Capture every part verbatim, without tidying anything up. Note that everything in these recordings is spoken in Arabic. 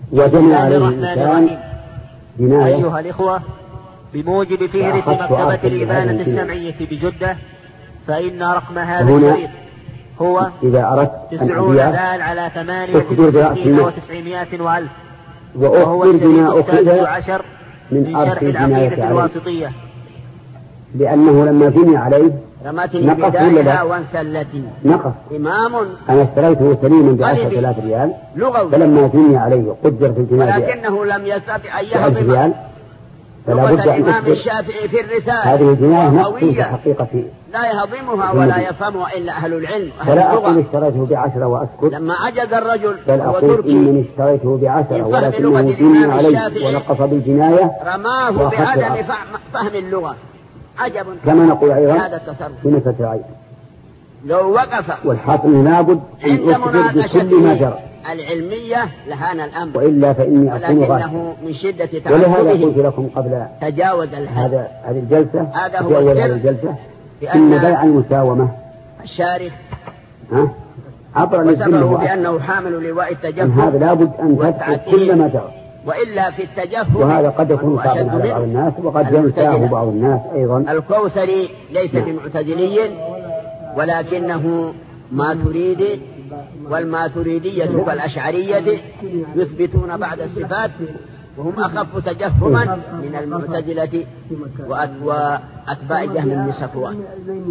وجنى عليه الإنسان جناية. أيها الإخوة، بموجب فهرس مكتبة الإبانة السمعية بجدة، فإن رقم هذا الشريط هو إذا أردت تسعون دال على ثمانية وتسعين وتسعمائة وألف، وهو الشريط السادس عشر من شرح العقيدة الواسطية، لأنه لما بني عليه رمتني بدايها وانسلتني نقص. إمام أنا اشتريته سليما بعشرة آلاف ريال، لغوي، فلما بني عليه قدر في الجناية ولكنه لم يستطع أن يهضم ريال، فلا بد أن الإمام الشافعي في الرسالة. هذه الجناية نقص في حقيقة لا يهضمها ولا يفهمها إلا أهل العلم. فلا أقول اشتريته بعشرة وأسكت، لما عجز الرجل بل أقول إنني اشتريته بعشرة ولكنه بني عليه ونقص بالجناية، رماه بعدم فهم اللغة. عجب. كما نقول أيضا هذا التصرف بنفة العين لو وقف والحاكم لابد أن يخبر بكل ما جرى العلمية لهان الأمر، وإلا فإني أكون ولكنه من شدة تعصبه. ولهذا قلت لكم قبل تجاوز هذا هذه الجلسة هذا هو هذه الجلسة إن بيع المساومة الشارف ها عبر وسببه بأنه حامل لواء التجفف، هذا لابد أن تثبت كل ما جرى، وإلا في التجفف. وهذا قد يكون صعبا على بعض الناس وقد ينساه بعض الناس أيضا. الكوثري ليس بمعتزلي ولكنه ماتريدي، والماتريدية كالأشعرية يثبتون بعد الصفات، وهم أخف تجفما من المعتزلة وأتباع جهم بن صفوان.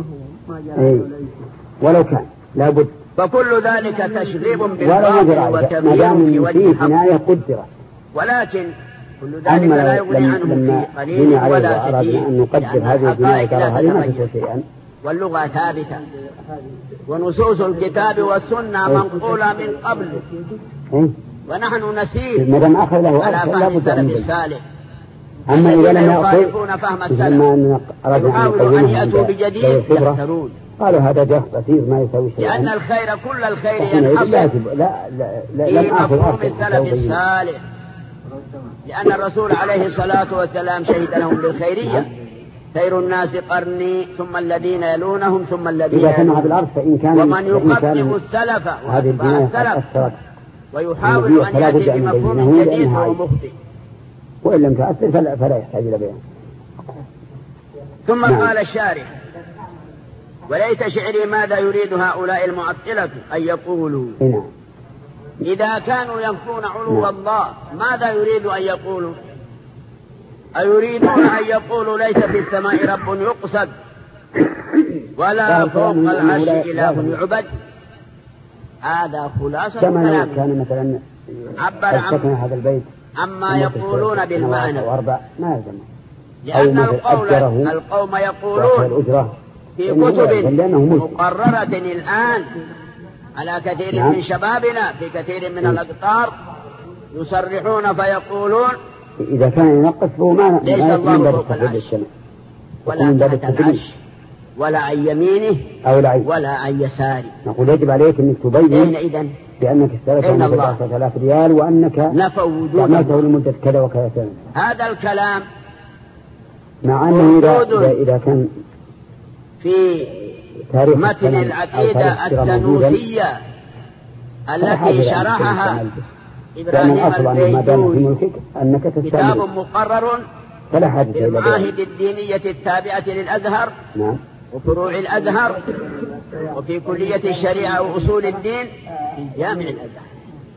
ولو كان لابد، فكل ذلك تشغيب بالباطل وتبيين في وجه الحق، ولكن كل ذلك لا يغني عنه في قليل ولا كثير، أن نقدر هذه الجناية. واللغة ثابتة، ونصوص الكتاب والسنة منقولة من قبل، ونحن نسير على فهم السلف الصالح. أما إذا لم يخالفون فهم السلف يحاولوا أن يأتوا بجديد يفترون. قالوا هذا جهل كثير ما يسوي شيئا، لأن الخير كل الخير ينحصر في مفهوم السلف الصالح، لأن الرسول عليه الصلاة والسلام شهد لهم بالخيرية: خير الناس قرني ثم الذين يلونهم ثم الذين يلونهم. ومن يقدم السلف وأتباع السلف ويحاول أن يأتي بمفهوم جديد فهو مخطئ، وإن لم تأثر فلا, فلا يحتاج إلى بيان. ثم نعم. قال الشارح: وليت شعري ماذا يريد هؤلاء المعطلة أن يقولوا. نعم. إذا كانوا ينفون علو نعم. الله ماذا يريد أن يقولوا؟ أيريدون أن يقولوا ليس في السماء رب يقصد ولا فوق العرش إله يعبد؟ هذا خلاصة الكلام. كان مثلا عبر عن هذا البيت عما يقولون بالمعنى، ما يلزم، لأن القول القوم يقولون في كتب مقررة الآن على كثير نعم. من شبابنا في كثير من الأقطار يصرحون فيقولون إذا كان ينقص فهو ما ليس الله فوق العرش ولا تحت العرش ولا عن يمينه ولا عن يساره. نقول يجب عليك أنك تبين إذن بأنك اشتريته بعشرة آلاف ريال وأنك عملته لمدة كذا وكذا سنة. هذا الكلام مع أنه إذا, إذا كان في متن العقيدة السنوسية التي شرحها إبراهيم البيجوري كتاب مقرر في المعاهد الدينية التابعة للأزهر نعم. وفروع الأزهر وفي كلية الشريعة وأصول الدين في جامع الأزهر.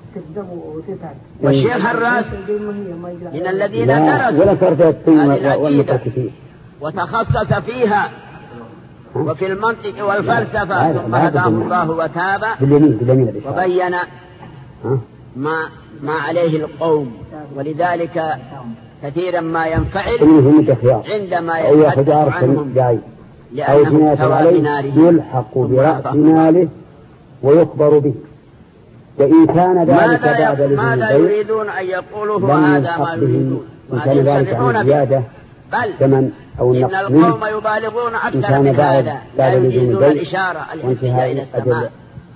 والشيخ الراس من الذين درسوا هذه العقيدة وتخصص فيها وفي المنطق والفلسفة، ثم هداه الله وتاب وبين ما ما عليه القوم، ولذلك كثيرا ما ينفعل عندما يتحدث عنهم لأنه احتوى بناره يلحق برأس ماله ويخبر به، وإن كان ذلك بعد ماذا يريدون أن يقولوا وهذا ما يريدون وهذا يصرحون به، بل إن القوم يبالغون أكثر من هذا، لا يجيزون الإشارة الحسية إلى السماء.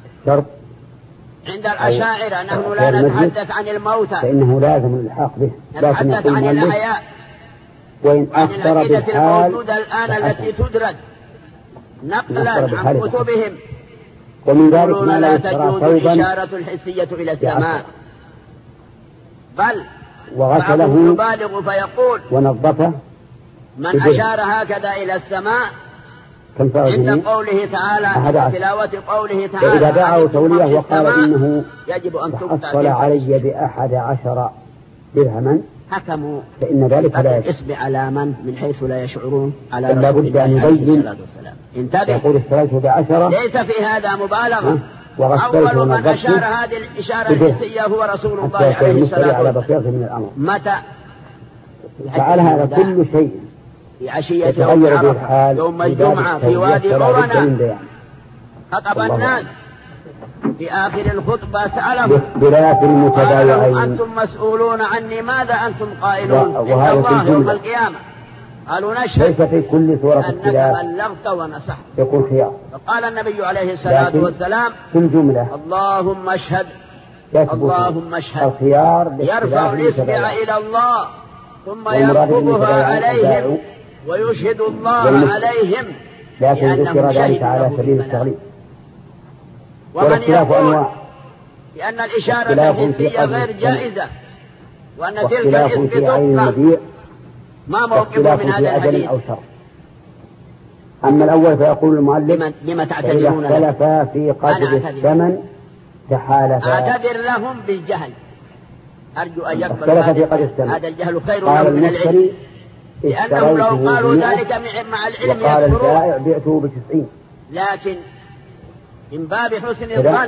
عند الأشاعرة نحن لا نتحدث عن الموتى فإنه لازم الحق به، نتحدث عن الأحياء وإن عن أخطر العقيدة الموجودة الآن التي تدرس نقلا عن كتبهم. ومن ذلك ما لا تجوز الإشارة الحسية إلى السماء، بل وغسله يبالغ فيقول ونظفه من أشار هكذا إلى السماء عند قوله تعالى تلاوة قوله تعالى فإذا دعوا توليه وقال إنه يجب أن تحصل علي بأحد عشر درهما حكموا فإن ذلك لا الاسم على من من حيث لا يشعرون على لا بد أن يبين انتبه يقول اشتريته بعشرة ليس في هذا مبالغة. أول من أشار هذه الإشارة الحسية هو رسول الله عليه الصلاة والسلام. متى فعل هذا كل شيء في عشية يوم عرفة يوم الجمعة في وادي عرنة خطب الناس في آخر الخطبة سألهم قال أنتم مسؤولون عني ماذا أنتم قائلون عند الله يوم القيامة؟ قالوا نشهد ليس في كل سورة أنك بلغت ونصحت يقول خيار. فقال النبي عليه الصلاة والسلام في الجملة اللهم اشهد اللهم اشهد الخيار يرفع الإصبع إلى الله ثم يرفضها عليهم ويشهد الله عليهم لكن ذكر ذلك على سبيل التغليب. ومن يقول بأن الإشارة الحسية غير جائزة وأن تلك الاسم تبقى ما موقفه من هذا الحديث؟ أما الأول فيقول المؤلف لما تعتذرون إذا اختلف في قدر الثمن تحالفا. أعتذر لهم بالجهل أرجو أن يقبل هذا الجهل خير لهم من العلم لأنهم لو قالوا ذلك مع العلم وقال البائع بعته بتسعين لكن من باب حسن الظن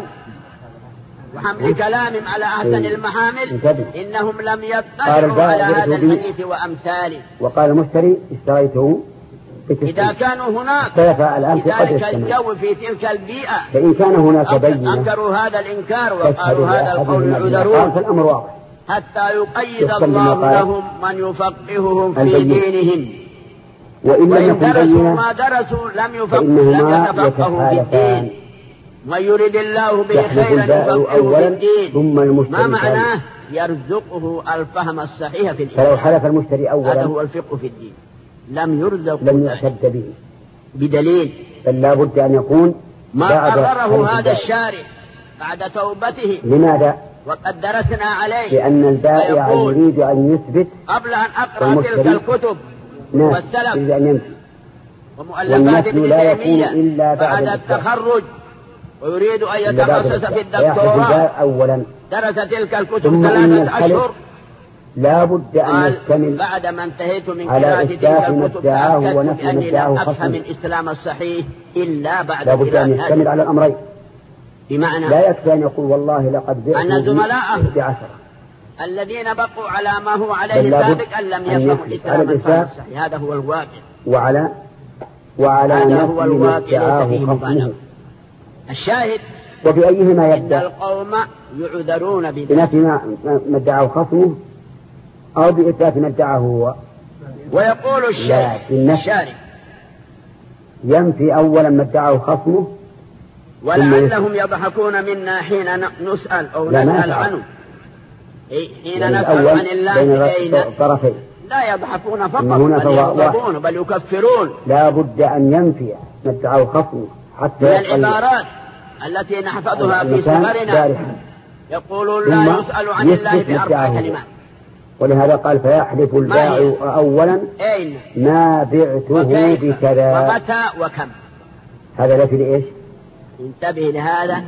وحمل كلامهم على أحسن المحامل إنهم لم يطلعوا على هذا الحديث وأمثاله. وقال المشتري اشتريته إذا كانوا هناك في ذلك الجو في تلك البيئة فإن كان هناك بينة أنكروا هذا الإنكار وقالوا هذا القول يعذرون فالأمر واضح حتى يقيد الله لهم من يفقههم في دينهم. وإن درسوا ما درسوا لم يفقهوا في الدين. من يريد الله به خيرا يفقهه في الدين. ما معناه يرزقه الفهم الصحيح في الدين. فلو حلف المشتري أولا هذا هو الفقه في الدين لم يرزق لم يعتد به بدليل بل لا بد أن يكون ما قرره هذا الشارع بعد توبته. لماذا؟ وقد درسنا عليه لأن البائع يريد أن يثبت قبل أن أقرأ تلك الكتب والسلف ومؤلفات ابن تيمية بعد التخرج ويريد أن يتخصص في الدكتوراه أولا درس تلك الكتب ثلاثة أشهر لا بد أن يشتمل بعد ما انتهيت من قراءة تلك الكتب تأكدت بأني لم أفهم الإسلام الصحيح إلا بعد لا بد أن يشتمل على الأمرين. بمعنى لا يكفي أن يقول والله لقد بعت أن زملائه بعشرة الذين بقوا على ما هو عليه سابقا لم يفهموا الإسلام الصحيح. هذا هو الواقع وعلى وعلى هذا هو الواقع ليس فيه مبالغة. الشاهد وبأيهما يبدأ القوم يعذرون بنفي ما ادعاه خصمه أو بإثبات ما ادعاه هو. ويقول الشارع الشارع ينفي أولا ما ادعاه خصمه ولعلهم يضحكون منا حين نسأل أو نسأل عنه حين نسأل عن الله بين طرفين لا يضحكون فقط بل يغضبون بل يكفرون. لا بد أن ينفي ما ادعاه خصمه حتى من العبارات التي نحفظها في صغرنا يقولون لا يسأل عن الله بأربع كلمات. ولهذا قال فيحلف البائع أولا أين ما بعته بكذا ومتى وكم. هذا لا في لإيش؟ انتبه لهذا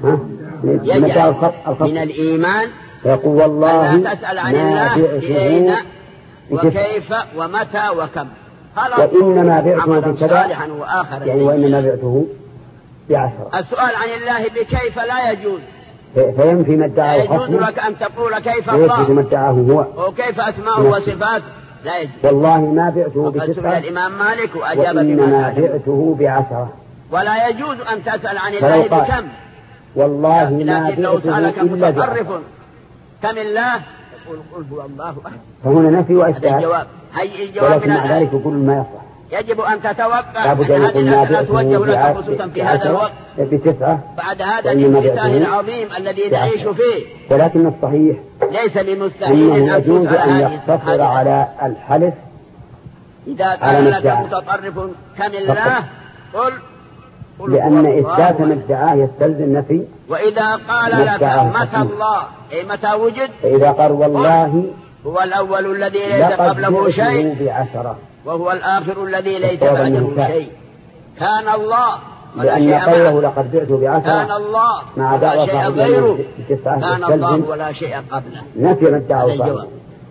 يجعل من الإيمان يقول والله لا تسأل عن الله بأين وكيف ومتى وكم. وإنما بعته بكذا يعني وإنما بعته بعشرة. السؤال عن الله بكيف لا يجوز فينفي ما ادعاه خصمه. لا يجوز لك أن تقول كيف الله ما ادعاه هو وكيف أسماءه وصفاته لا يجوز. والله ما بعته بتسعة. الإمام مالك وأجاب وإنما بعته بعشرة. ولا يجوز أن تسأل عن الله بكم والله ما بعته إلا بعشرة. كم الله يقول قل هو الله أحد. فهنا نفي وإثبات. ولكن مع ذلك يقول ما يصح. يجب أن تتوقع أن هذه الأسئلة توجه لك خصوصا في هذا الوقت بتسعة بعد هذا الانفتاح العظيم الذي نعيش فيه. ولكن الصحيح ليس بمستحيل أن يجوز أن يقتصر على الحلف إذا كان لك متطرف كم الله قل لأن إثبات ما ادعاه يستلزم نفي. وإذا قال لك متى الله أي متى وجد، فإذا قال والله هو الأول الذي ليس قبله شيء بعشرة وهو الآخر الذي ليس بعده شيء. كان الله لأن قوله لقد بعت بعشرة كان الله مع دعوة شيء غيره، كان الله ولا شيء قبله، نفي ما ادعاه صاحبه.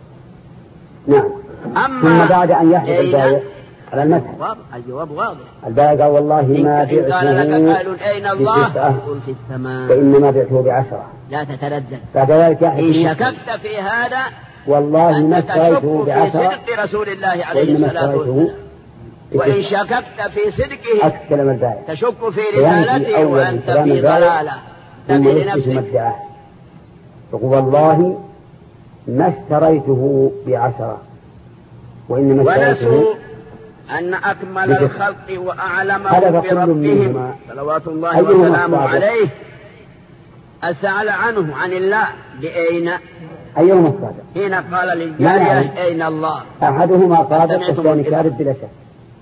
نعم. أما ثم بعد أن يحدث البائع على المسح الجواب واضح. البائع قال والله ما بعته قال لك قائل أين الله؟ قل في السماء، فإنما بعته بعشرة، لا تتردد. بعد ذلك إن شككت في هذا والله ما اشتريته بعشرة، في صدق رسول الله عليه الصلاة والسلام. وإن شككت في صدقه أكلم البائع، تشك في رسالته وأنت في ضلالة تبي لنفسك. يقول والله ما اشتريته بعشرة وإنما اشتريته. أن أكمل الخلق وأعلمهم بربهم صلوات الله وسلامه عليه أسأل عنه عن الله بأين أيهما الصادق؟ حين قال للجارية أين الله؟ أحدهما صادق والثاني كاذب بلا شك.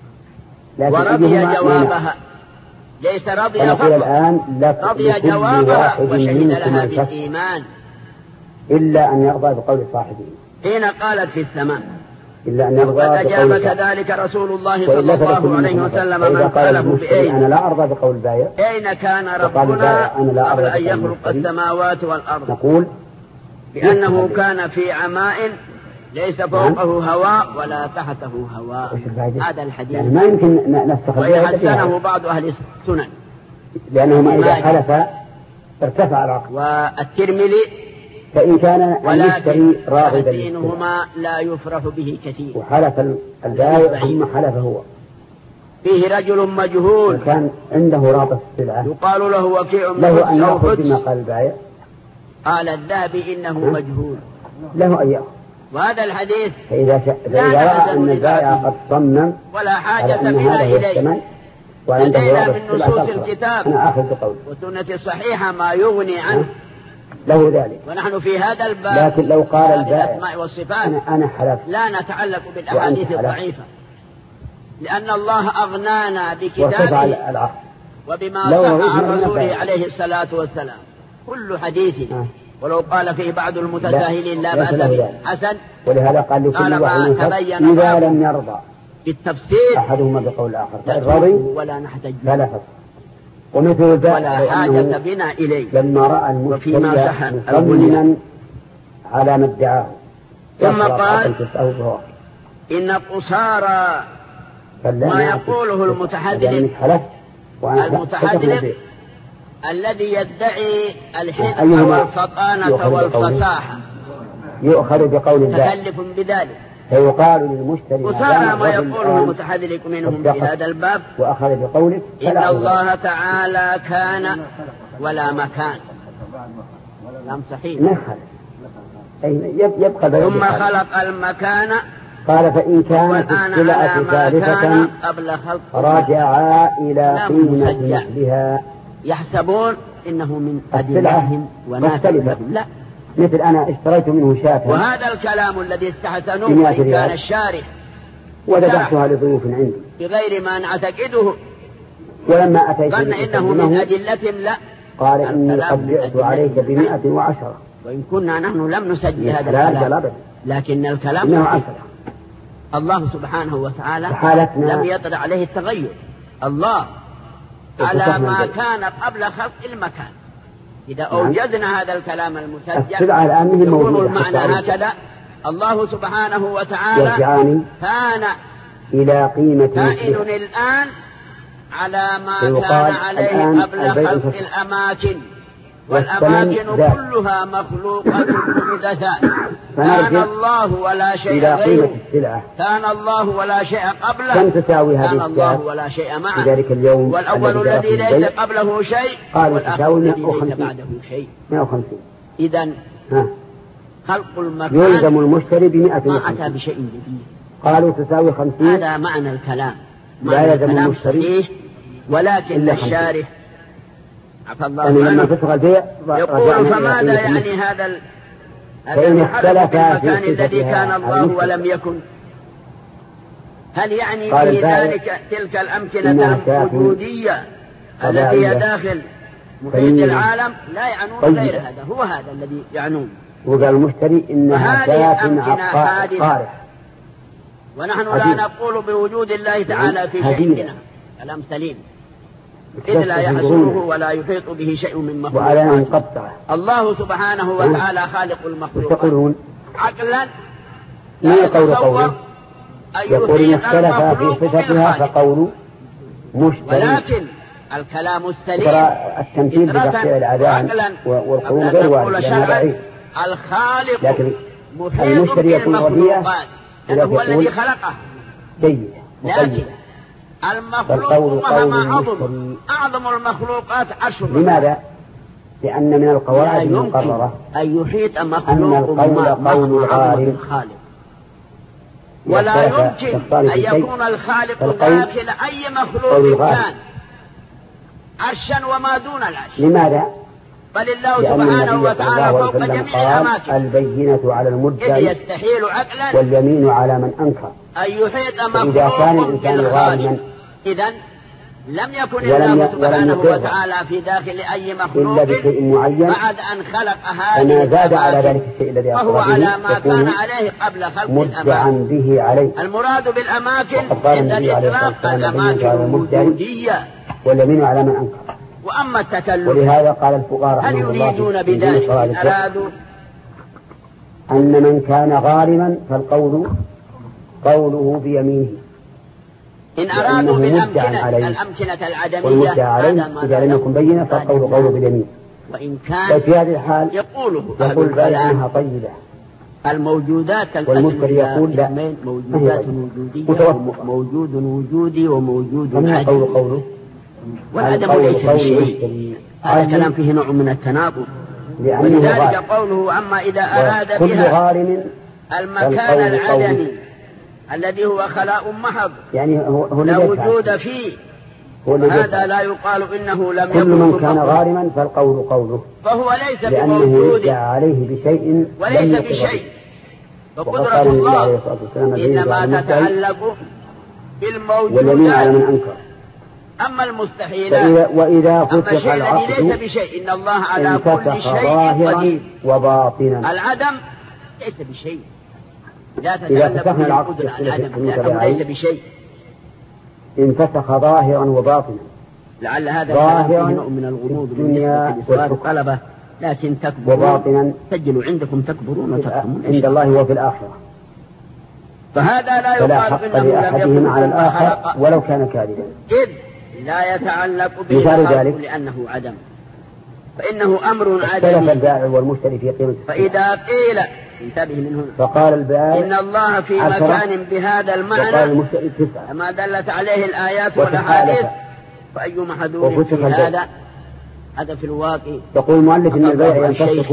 ورضي جوابها، ليس رضي فقط، الآن رضي جوابها وشهد لها بالإيمان، إلا أن يرضى بقول صاحبه حين قالت في السماء. إلا أن يرضى وقد أجاب كذلك رسول الله صلى الله عليه وسلم من قاله بأين. أنا لا أرضى بقول البائع. أين كان ربنا قبل أن يخلق السماوات والأرض؟ نقول بأنه كان في عماء ليس فوقه هواء ولا تحته هواء. هذا الحديث يعني ما يمكن نستخدمه، ويحسنه بعض أهل السنن لأنه إذا حلف ارتفع العقل. والترمذي فإن كان المشتري راغبا دينهما لا يفرح به كثير، وحلف البائع ثم حلف هو. فيه رجل مجهول كان عنده رابط السلعة يقال له وكيع له أن يأخذ بما قال البائع. قال الذهبي إنه مجهول، له أن يأخذ. وهذا الحديث فإذا رأى أن البائع قد صمم ولا حاجة بنا إليه، لدينا من نصوص الكتاب أنا آخذ بقول والسنة الصحيحة ما يغني عنه له ذلك. ونحن في هذا الباب لكن لو قال البائع الأسماء والصفات أنا, أنا حلف لا نتعلق بالأحاديث الضعيفة، لأن الله أغنانا بكتابه وبما صح عن رسوله عليه الصلاة والسلام. كل حديث ولو قال فيه بعض المتساهلين لا بأس به حسن، ولهذا قال لكل واحد إذا لم يرضى بالتفسير أحدهما بقول الآخر فإن رضي ولا نحتج فلا فسق. ومثل ذلك ولا حاجة بنا إليه لما رأى المشتري مصمما على ما ادعاه ثم قال إن قصارى ما يقوله المتحدث المتحدث الذي يدعي الحذق والفطانة والفصاحة يؤخذ بقول الله تكلف بذلك، فيقال للمشتري وصار ما يقوله المتحدث منهم في هذا الباب وأخذ بقوله إن الله تعالى كان ولا مكان. كلام صحيح. يبقى ثم خلق المكان قال فإن كانت السلعة ثالثة قبل خلق رجعا إلى قيمة مثلها. يحسبون إنه من أدلهم ونافذهم. لا، مثل أنا اشتريت منه شاة وهذا الكلام الذي استحسنوه إن كان الشارع ودفعتها لضيوف عندي بغير ما نعتقده ولما أتيت ظن إنه من أدلتهم. لا، قال إني قد بعت عليك بمئة وعشرة، وإن كنا نحن لم نسجل هذا الكلام لكن الكلام عشرة. الله سبحانه وتعالى لم يطرأ عليه التغير. الله على ما كان قبل خلق المكان. إذا أوجدنا هذا الكلام المسجل يكون المعنى هكذا: الله سبحانه وتعالى كان إلى قيمة كائن الآن على ما كان عليه قبل خلق الأماكن، والأماكن كلها مخلوقة محدثة. كان الله ولا شيء غيره، كان الله ولا شيء قبله، كان الله ولا شيء معه. والأول الذي ليس قبله شيء والآخر الذي ليس بعده شيء. إذن خلق المكان يلزم المشتري بمئة ما أتى بشيء جديد. قالوا تساوي خمسين. هذا معنى الكلام، لا يلزم المشتري، ولكن الشارح عفى الله عنه يقول فماذا يعني هذا ال... هذا المحرك في المكان الذي كان الله ولم يكن؟ هل يعني به ذلك تلك الأمكنة الوجودية التي هي داخل محيط العالم لا يعنون غير هذا، هو هذا الذي يعنون. وقال المشتري إنها ذات عقار، ونحن لا نقول بوجود الله تعالى في شيئنا، كلام سليم، إذ لا يحصره ولا يحيط به شيء من مخلوقاته. الله سبحانه وتعالى خالق المخلوقات عقلا لا يتصور يقول مختلف في صفتها فقول مشتري، ولكن الكلام السليم التمثيل بتحقيق الأذان والقرون غير واحد، الخالق لكن محيط بالمخلوقات هو الذي خلقه جيد. لكن المخلوق مهما عظم أعظم المخلوقات عشر. لماذا؟ لأن من القواعد المقررة أن يحيط مخلوق أن القول قول الخالق، ولا يمكن أن يكون الخالق داخل أي مخلوق كان عرشا وما دون العرش. لماذا؟ بل الله سبحانه وتعالى فوق جميع الأماكن. البينة على المدعي يستحيل عقلا واليمين على من أنكر أن يحيط مخلوق بالخالق. إذن لم يكن الله سبحانه وتعالى في داخل أي مخلوق بعد أن خلق هذه زاد على ذلك الشيء الذي فهو على ما كان عليه قبل خلق الأماكن. به عليه. المراد بالأماكن عند الإطلاق الأماكن الوجودية واليمين على من أنكر. وأما التكلم ولهذا قال الفقهاء هل يريدون بذلك أرادوا أن من كان غارما فالقول قوله بيمينه، إن أرادوا بالأمكنة الأمكنة العدمية إذا لم يكن بينة فالقول قوله باليمين. وإن كان في هذه الحال يقوله يقول بينها طيبة. الموجودات والمشتري يقول لا، موجودات وجودية، موجود وجودي وموجود عدمي. قول قوله والعدم ليس بشيء، هذا كلام فيه نوع من التناقض. ولذلك قوله أما إذا أراد بها المكان العدمي الذي هو خلاء محض يعني هو لا وجود فيه، هذا لا يقال إنه لم يكن. كل من كان غارما فالقول قوله، فهو ليس بموجود عليه بشيء وليس بشيء. وقدرة الله إنما تتعلق بالموجودات. أما المستحيلات وإذا فتح العقد ليس بشيء، إن الله على كل شيء قدير. وباطنا العدم ليس بشيء، لا تتعلق بالقدرة العدم لأنه ليس بشيء. انفسخ ظاهرا وباطنا، لعل هذا نوع من الغموض بالنسبة لصغار الطلبة، لكن تكبرون وباطنا سجلوا عندكم تكبرون وتفهمون عند الله وفي الآخرة. فهذا لا يقال إنه لم يكن على الآخر ولو كان كاذبا، إذ لا يتعلق به الخلق لأنه عدم، فإنه أمر عدمي. البائع والمشتري في قيمة. فإذا قيل انتبه من هنا فقال البائع إن الله في مكان بهذا المعنى كما دلت عليه الآيات والأحاديث، فأي محذور في هذا؟ هذا في الواقع. يقول المؤلف إن البيع ينفسخ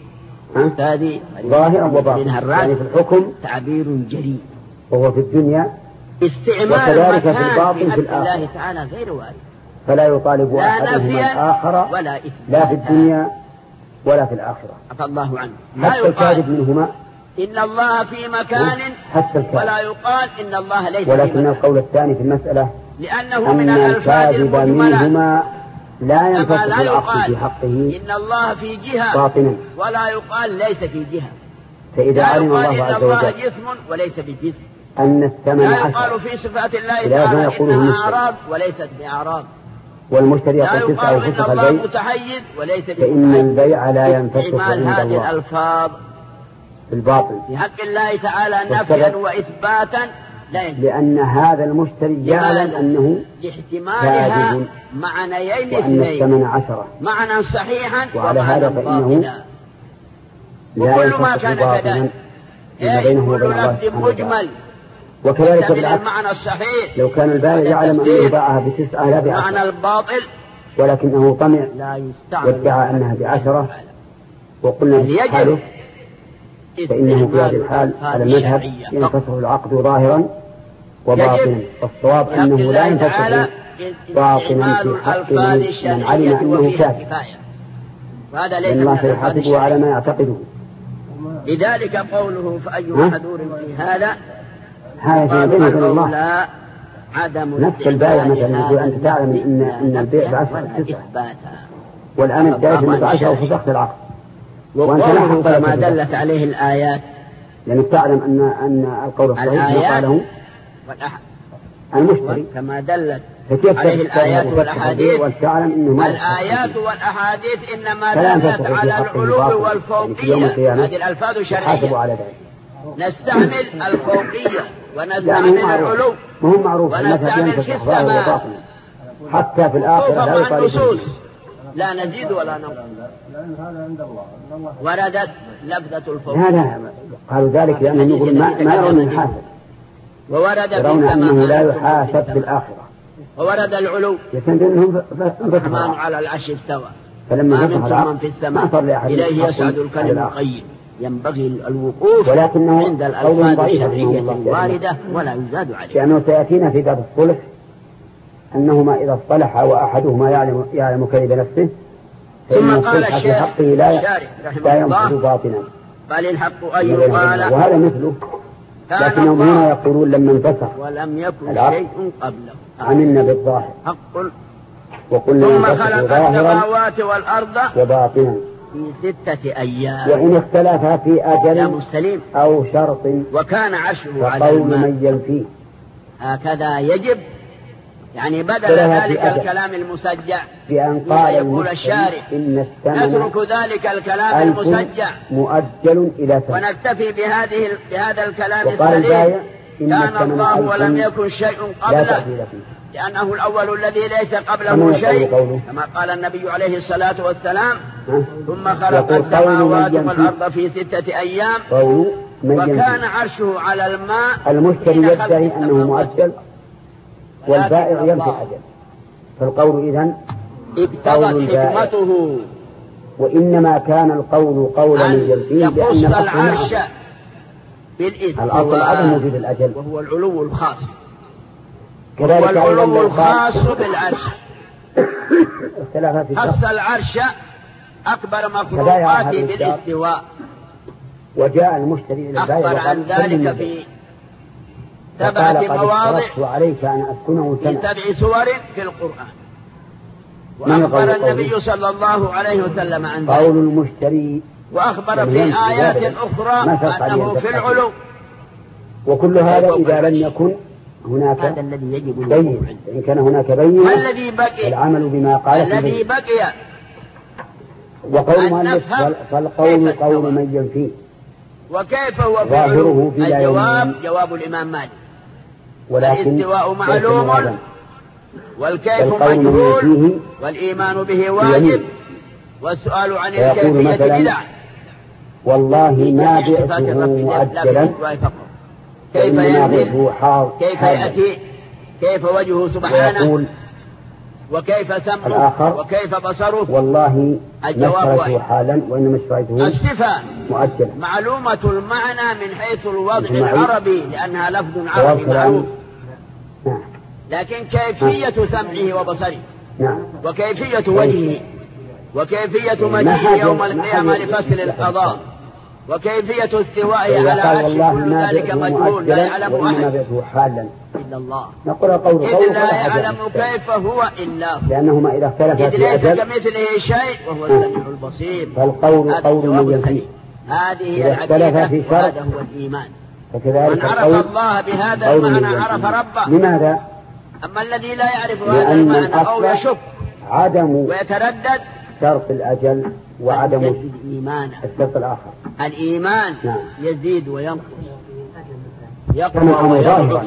هذه ظاهرا وباطنا، يعني في الحكم تعبير جريء، وهو في الدنيا استعمال مكان في الباطن في الله تعالى غير وارد، فلا يطالب أحدهما الآخر ولا لا في الدنيا ولا في الآخرة. عفى الله عنه. حتى الكاذب منهما إن الله في مكان ولا يقال إن الله ليس في مكان. ولكن القول الثاني في المسألة لأنه من الألفاظ المجملة لا ينفسخ العقد في حقه إن الله في جهة باطنا، ولا يقال ليس في جهة. فإذا علم الله عز وجل إن الله جسم وليس بجسم، أن الثمن لا يقال في صفات الله تعالى إنها أعراض وليست بأعراض، والمشتري يقول تسعة وفسخ البيع متحيز وليس فإن البيع لا ينفسخ عند هذه الله الألفاظ في الباطل في حق الله تعالى نفيا وإثباتا لا ينفع، لأن هذا المشتري يعلم أنه لاحتمالها معنيين وأن الثمن عشرة معنى صحيحا وعلى هذا فإنه لا ينفسخ باطلا بينه وبين الله مجمل. وكذلك بالعكس المعنى الصحيح لو كان البائع يعلم أنه يباعها بتسعة لا بعشرة، معنى الباطل ولكنه طمع وادعى أنها بعشرة وقلنا بحاله، فإنه في هذه الحال على المذهب ينفسخ العقد ظاهرا وباطنا، والصواب أنه لا ينفسخ باطنا في حق من علم أنه كاذب، لأن الله سيحاسبه على ما يعتقده. لذلك قوله فأي محذور في هذا هذا بينه وبين الله عدم نفس البائع مثلا يقول أنت تعلم إن إن البيع بعشرة تسعة والآن الدائع بعشرة وفسخت العقد وقوله كما دلت عليه الآيات يعني تعلم أن أن القول الصحيح ما قاله المشتري كما دلت عليه الآيات والأحاديث. الآيات والأحاديث إنما دلت على العلو والفوقية، هذه الألفاظ الشرعية. نستعمل الفوقية ونستعمل العلو ونستعمل في السماء حتى في الآخرة لا يطالب، لا نزيد ولا ننقص. وردت لفظة الفوقية. لا لا قالوا ذلك لأنهم يقول ما ما يرون الحاسب، وورد يرون أنه لا يحاسب في الآخرة. وورد العلو يتندنهم الرحمن على العرش استوى فلما ما منكم من في السماء إليه يسعد الكلم الطيب. ينبغي الوقوف عند الألفاظ الشرعية الواردة ولا يزاد عليه، لأنه سيأتينا في باب الصلح أنهما إذا اصطلحا وأحدهما يعلم يعلم كيد نفسه ثم قال الشارح لا لا ينقض باطنا، بل الحق أن يقال وهذا مثله. لكنهم هنا يقولون لما انفسخ ولم يكن شيء قبله عملنا بالظاهر حق. وقلنا ثم خلق السماوات والأرض وباطنا في ستة أيام وإن اختلفا في أجل أو شرط وكان عرشه على الماء من ينفيه. هكذا يجب يعني بدل ذلك الكلام المسجع بأن قال يقول الشارح نترك ذلك الكلام المسجع مؤجل إلى سنة ونكتفي بهذه بهذا الكلام السليم كان الله ولم يكن شيء قبله، لأنه الأول الذي ليس قبله شيء كما قال النبي عليه الصلاة والسلام ثم خلق السماوات والأرض في ستة أيام وكان عرشه على الماء. المشتري يدعي أنه مؤجل والبائع ينفي أجل، فالقول إذن اقتضت حكمته، وإنما كان القول قولا يلفيه يخص العرش بالاستواء، الأصل عدم وجود الأجل وهو العلو الخاص، وهو العلو الخاص بالعرش. خص العرش أكبر مخلوقاته بالاستواء، وجاء المشتري إلى البائع أخبر عن ذلك في سبعة مواضع وعليك أن أسكنه في سبع سور في القرآن. وأخبر النبي صلى الله عليه وسلم عن ذلك قول المشتري، وأخبر في آيات أخرى أنه في العلو. وكل هذا إذا لم يكن هناك هذا الذي يجب بين، إن كان هناك بين الذي بقي العمل بما قال الذي بقي وقول المؤلف فالقول قول من ينفيه. وكيف هو في العلو؟ الجواب جواب الإمام مالك، الاستواء معلوم والكيف مجهول والإيمان به واجب والسؤال عن الكيفية بدعة. والله ما بعته مؤجلا كيف ينزل كيف يأتي كيف وجهه سبحانه وكيف سمعه وكيف بصره. والله الجواب واحد حالا وإنما اشتريته الصفة مؤجلا معلومة المعنى من حيث الوضع العربي لأنها لفظ عربي معروف، لكن كيفية سمعه وبصره وكيفية وجهه وكيفية مجيئه يوم القيامة لفصل القضاء وكيفية استوائه على عرشه كل ذلك مجهول لا يعلم أحد إلا الله، إذ لا يعلم كيف هو إلا هو، لأنهما إذا اختلفا إذ ليس كمثله شيء وهو السميع البصير. فالقول قول من ينفيه، هذه العقيدة وهذا هو الإيمان. من عرف الله بهذا المعنى عرف ربه. لماذا؟ أما الذي لا يعرف هذا المعنى أو يشك عدم ويتردد شرط الأجل وعدم الشرط الآخر. الإيمان نعم. يزيد وينقص يقوى ويضعف.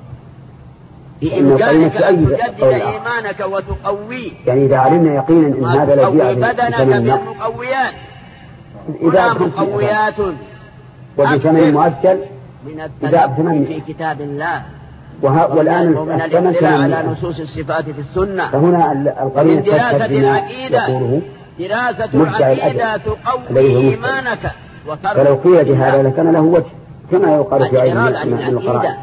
بإمكانك أن تجدد إيمانك وتقويه، يعني إذا علمنا يقينا أن هذا الذي تقوي بدنك بالمقويات. إذا مقويات وبثمن مؤجل من التدبر في كتاب الله والآن ومن الاطلاع على نصوص الصفات في السنة. فهنا القرين من دراسة العقيدة دراسة العقيدة تقوي إيمانك وترك. فلو قيل بهذا لكان له وجه كما يقال في علم القرآن.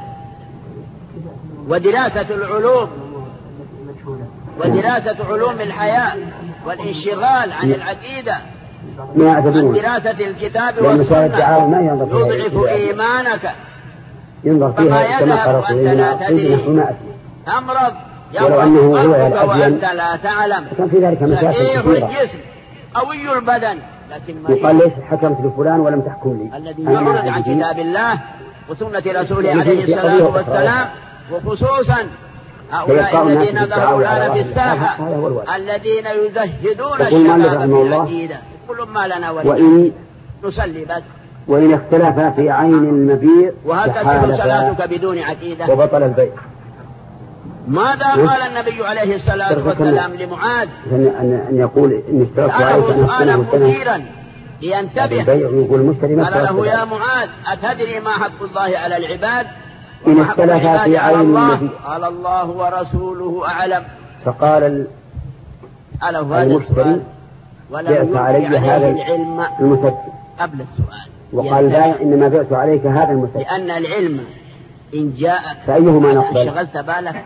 ودراسة العلوم ودراسة علوم الحياة والانشغال عن العقيدة عن دراسة الكتاب والسنة يضعف إيمانك، ينظر فيها فما يذهب وأنت لا تدري تمرض ولو أنه هو وأنت لا تعلم، كان في ذلك مشاكل صحيح كثيرة. الجسم قوي البدن لكن يقال ليش حكمت لفلان ولم تحكم لي؟ الذي يعرض عن كتاب الله وسنة رسوله عليه الصلاة والسلام، وخصوصا هؤلاء الذين ظهروا لنا في الساحة الذين يزهدون الشباب في العقيدة، كل ما لنا ولي نصلي بس. وإن اختلف في عين المبيع وهل تصح صلاتك بدون عقيدة؟ وبطل البيع. ماذا قال النبي عليه الصلاة والسلام لمعاذ؟ أن يقول إن اشتركت عليك سؤالا مثيرا لينتبه. يقول المشتري قال له يا معاذ أتدري ما حق الله على العباد؟ إن اختلف في عين المبيع قال الله ورسوله أعلم. فقال المشتري بعت علي هذا العلم المسجل قبل السؤال، وقال لا إنما بعت عليك هذا المسجل، لأن العلم إن جاء فأيهما نقبل؟ شغلت بالك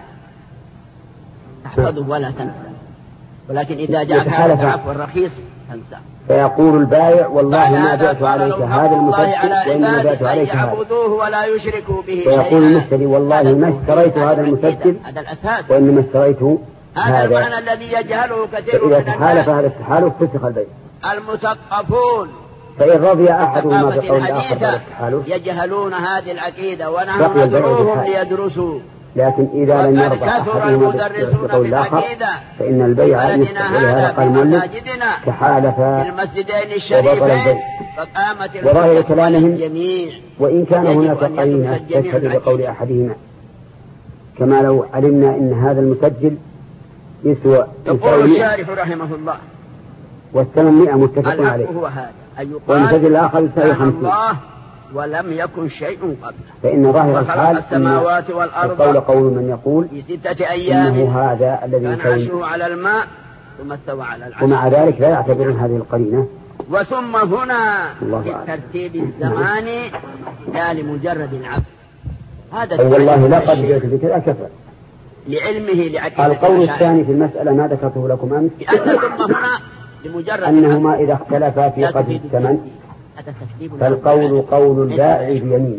تحفظه ولا تنسى، ولكن إذا جاءك هذا العفو الرخيص تنسى. فيقول البائع والله ما بعت عليك هذا المسجل وإنما بعت عليك هذا، يعبدوه ولا يشركوا به شيئا. ويقول المشتري والله ما اشتريت هذا المسجل هذا الأساس، وإنما اشتريته هذا المعنى الذي يجهله كثير من الناس. فإذا تحالف هذا التحالف فسخ البيع. المثقفون فإن رضي أحدهما بقول الآخر بالتحالف يجهلون هذه العقيدة ونحن ندعوهم ليدرسوا. لكن إذا لم يرضى أحدهما بقول الآخر فإن البيع يفسخ. ولهذا قال المؤلف تحالف وبطل البيع. وظاهر كلامهم وإن كان هناك قرينة تشهد بقول أحدهما، كما لو علمنا إن هذا المسجل يسوى يقول الشارح رحمه الله والثمانمائة متفق عليه، والمسجل الآخر يساوي خمسين ولم يكن شيء قبله. فإن ظاهر الحال السماوات والأرض قول قول من يقول في ستة أيام إنه هذا الذي يسوي على الماء ثم استوى على العرش، ومع ذلك لا يعتبرون هذه القرينة. وثم هنا للترتيب الزماني لا لمجرد العبد. هذا والله لا قد جئت بكذا كفر لعلمه لعقيدته. القول الثاني في المسألة ما ذكرته لكم أمس لأن ثم هنا لمجرد أنهما إذا اختلفا في قدر الثمن فالقول قول البائع بيمينه.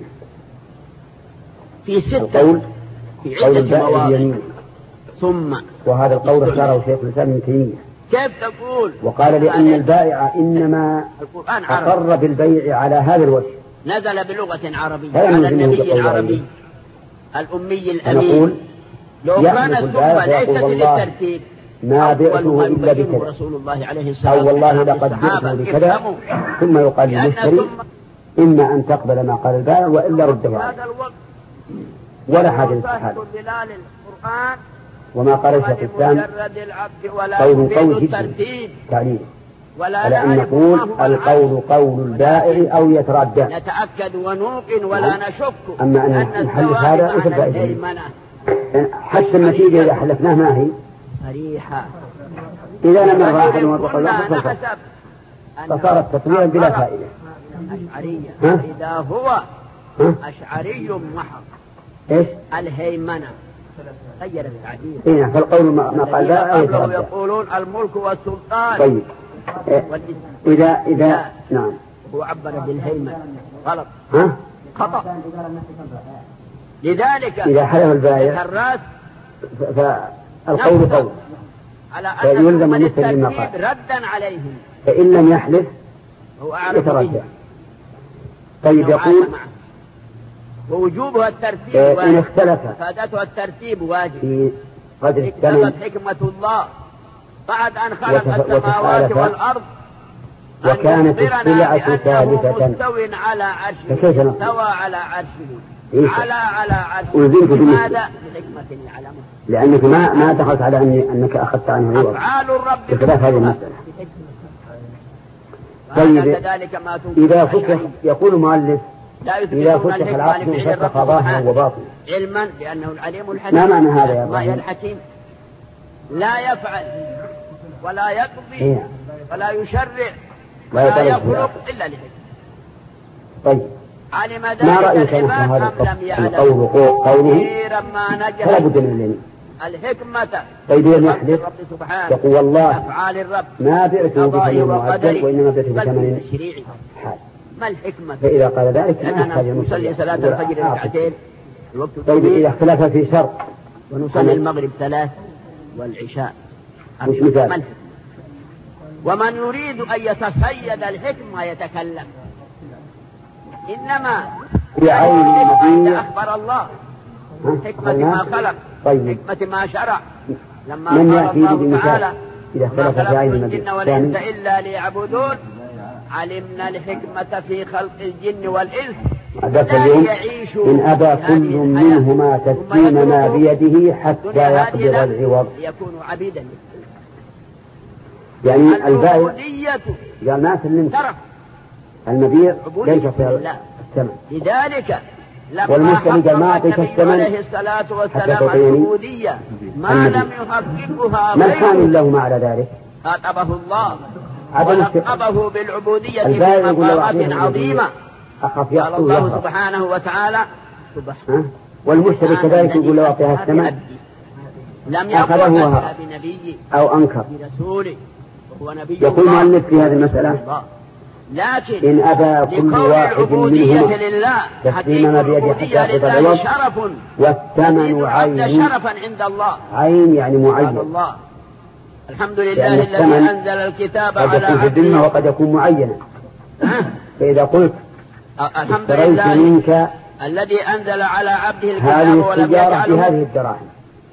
في ستة القول في قول عدة البائع مواضع. بيمينه، ثم وهذا القول اختاره شيخ الإسلام ابن تيمية. كيف تقول؟ وقال لأن البائع إنما أقر بالبيع على هذا الوجه، نزل بلغة عربية على النبي العربي الأمي الأمين. لو كانت ثم ليست للترتيب ما بعته إلا بكذا، رسول الله عليه الصلاة أو والله لقد بعته بكذا، ثم يقال للمشتري إما أن تقبل ما قال البائع وإلا رده عليه، ولا حاجة للتحالف. وما قال شيخ الإسلام قول قول جدا تعليل، على أن نقول القول قول البائع أو يتردى، نتأكد ونوقن ولا نشك. أما أن نحلف هذا مثل فائدة، حتى النتيجة إذا حلفناه ما هي صريحة. إذا لم يرضى أحد وطلق الله فصارت تطويرا بلا فائدة. أشعرية إذا هو أشعري محض إيش الهيمنة غير التعبير. إيه فالقول ما قال لا أو يتردى. يقولون الملك والسلطان. طيب إيه إذا إذا نعم هو عبر بالهيمنة غلط، ها خطأ. لذلك إذا حلف البائع الراس فالقول قول على فيلزم المشتري بما قال، ردا عليهم. فإن لم يحلف هو أعرف يتردى. طيب يقول ووجوبها الترتيب إن واجب. اختلف فادتها الترتيب واجب في قدر الثمن حكمة الله بعد أن خلق السماوات والأرض وكانت السلعة ثالثة مستو على عرشه، فكيف نقول استوى على عرشه إيه؟ على على عرشه. لماذا؟ لحكمة يعلمها، لأنك ما ما دخلت على أني أنك أخذت عنه عوض أفعال الرب بخلاف هذه المسألة. طيب إذا فسخ يقول المؤلف إذا فسخ العقد فسخ ظاهرا وباطنا علما لأنه العليم الحكيم. ما معنى هذا يا ابراهيم؟ الحكيم لا يفعل ولا يقضي إيه؟ ولا يشرع لا ولا يخلق إلا لحكمة. طيب علم ذلك ما رأيك أن العباد هذا أم لم يعلم القول قوله ما نجح فلا بد من اليمين. الحكمة طيب يوم يحلف يقول والله أفعال الرب ما بعته بثمن مؤجل وإنما بعته بثمن حال. ما الحكمة؟ فإذا قال ذلك ما يحتاج نصلي صلاة الفجر ركعتين. طيب إذا اختلف في شرط ونصلي المغرب ثلاث والعشاء أربع. ومن يريد أن يتصيد الحكمة يتكلم، إنما إذا أخبر الله حكمة ما خلق حكمة ما شرع. لما قال الله تعالى ما خلقت الجن والإنس إلا ليعبدون علمنا الحكمة في خلق الجن والإنس لا يعيشوا إن أبى كل منهما تسليم ما بيده حتى يقبض العوض يكونوا عبيدا. يعني البائع قال ما سلمت المبيع ليس في الثمن، لذلك والمشتري قال ما أعطيك الثمن عليه الصلاة والسلام العبودية ما لم يحققها ما كان له ما على ذلك خاطبه الله ولقبه بالعبودية في مقامات عظيمة. قال الله سبحانه وتعالى سبحانه والمشتري كذلك يقول له أعطيها الثمن لم يقل بنبي أو أنكر برسوله وهو نبي يقول مؤلف في هذه المسألة لكن إن أبى كل واحد منهما تسليم ما بيده حتى يقبض العوض والثمن عين شرفا عند الله عين يعني معين. الله الحمد لله يعني الذي أنزل الكتاب على عبده وقد يكون معينا. فإذا قلت الحمد لله منك الذي أنزل على عبده الكتاب ولم يجعله بهذه الدراهم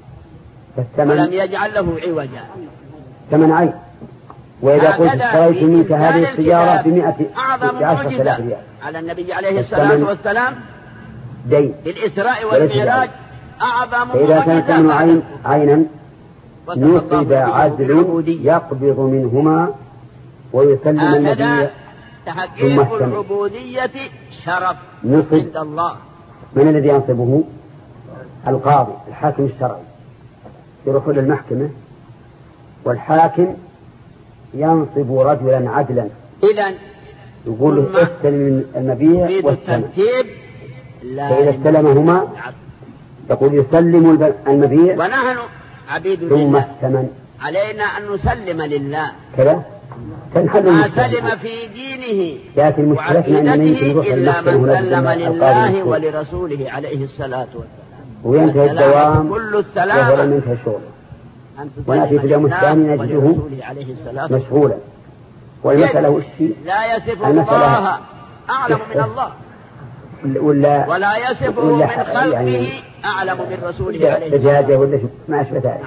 ولم يجعل له عوجا ثمن عين. وإذا قلت اشتريت منك هذه السيارة بمئة أعظم معجزة على النبي عليه الصلاة والسلام دين بالإسراء والمعراج أعظم فإذا كان ثمن عين عينا نصب عدل يقبض منهما ويسلم النبي تحقيق العبودية شرف عند الله. من الذي ينصبه؟ القاضي الحاكم الشرعي يروح للمحكمة والحاكم ينصب رجلا عدلا إذن يقول له استلم المبيع والثمن فإذا استلمهما يقول يسلم المبيع ونحن عبيد ثم لله الثمن علينا أن نسلم لله كذا ما سلم في دينه وعقيدته إلا من سلم لله ولرسوله عليه الصلاة والسلام. وينتهي الدوام كل السلام ولا منتهي الشغل ونأتي في اليوم الثاني نجده مشغولا. والمسألة وشي لا يصف الله أعلم من الله ولا, ولا يصفه من خلقه يعني أعلم من رسوله عليه الصلاة ولا ما أشبه ذلك.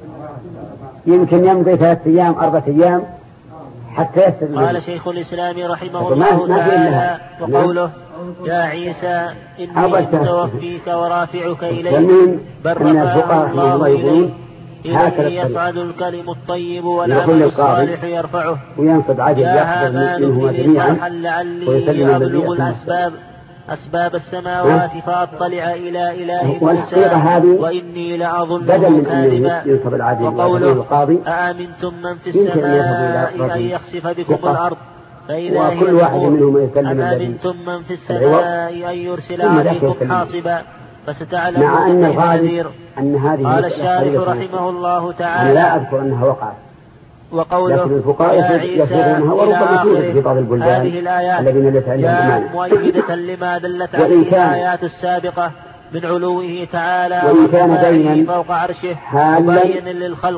يمكن يمضي ثلاثة أيام أربعة أيام حتى يستدل. قال شيخ الإسلام رحمه الله تعالى وقوله يا عيسى إني متوفيك ورافعك إليه بل رفعه الله إليه إليه يصعد الكلم الطيب والعمل الصالح يرفعه وينصب عدل يقبل منهما جميعا لعلي أبلغ الأسباب أسباب السماوات فأطلع إلى إله موسى وإني لأظنه كاذبا. وقوله أأمنتم من في السماء أن يخسف بكم الأرض فإذا هي تمور أم أمنتم من في السماء أن يرسل عليكم حاصبا فستعلمون من النذير. قال الشارح رحمه الله تعالى أنا لا أذكر أنها وقعت وقوله يا عيسى إلى آخر هذه الآيات جاء مؤيدة لما دلت عليه الآيات السابقة من علوه تعالى وكان فوق عرشه مبين للخلق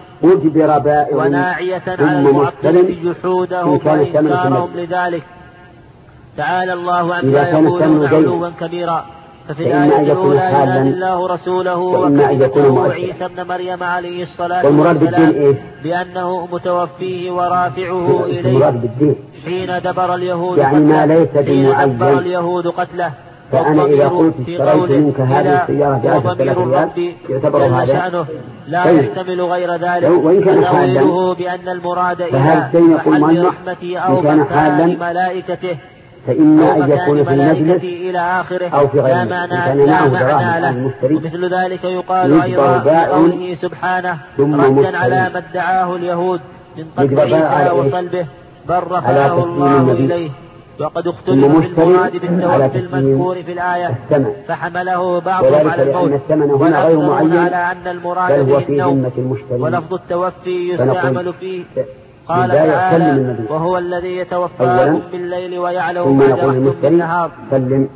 وناعية على المعطلة جحوده وإنكارهم لذلك. تعالى الله عما يقولون علوا كبيرا. ففي الآية الأولى ينادي الله رسوله وكلمته عيسى ابن مريم عليه الصلاة والسلام بأنه متوفيه ورافعه إليه حين دبر اليهود يعني ما ليس حين دبر اليهود قتله. فأنا إذا قلت اشتريت منك هذه السيارة بعشرة آلاف ريال يعتبر هذا لا يحتمل غير ذلك تأويله بأن المراد إلى محل رحمته أو مكان ملائكته فإما أن يكون في المجلس إلى آخره أو في غيره كان معه دراهم ومثل ذلك يقال أيضا في قوله سبحانه ردا على ما ادعاه اليهود من قتل عيسى وصلبه بل رفعه الله إليه. وقد اختلف في المراد بالتوفي المذكور في الآية فحمله بعضهم على الموت ولفظهم على أن المراد به النوم ولفظ التوفي يستعمل فيه. قال تعالى وهو الذي يتوفاكم بالليل ويعلم ما جرحتم بالنهار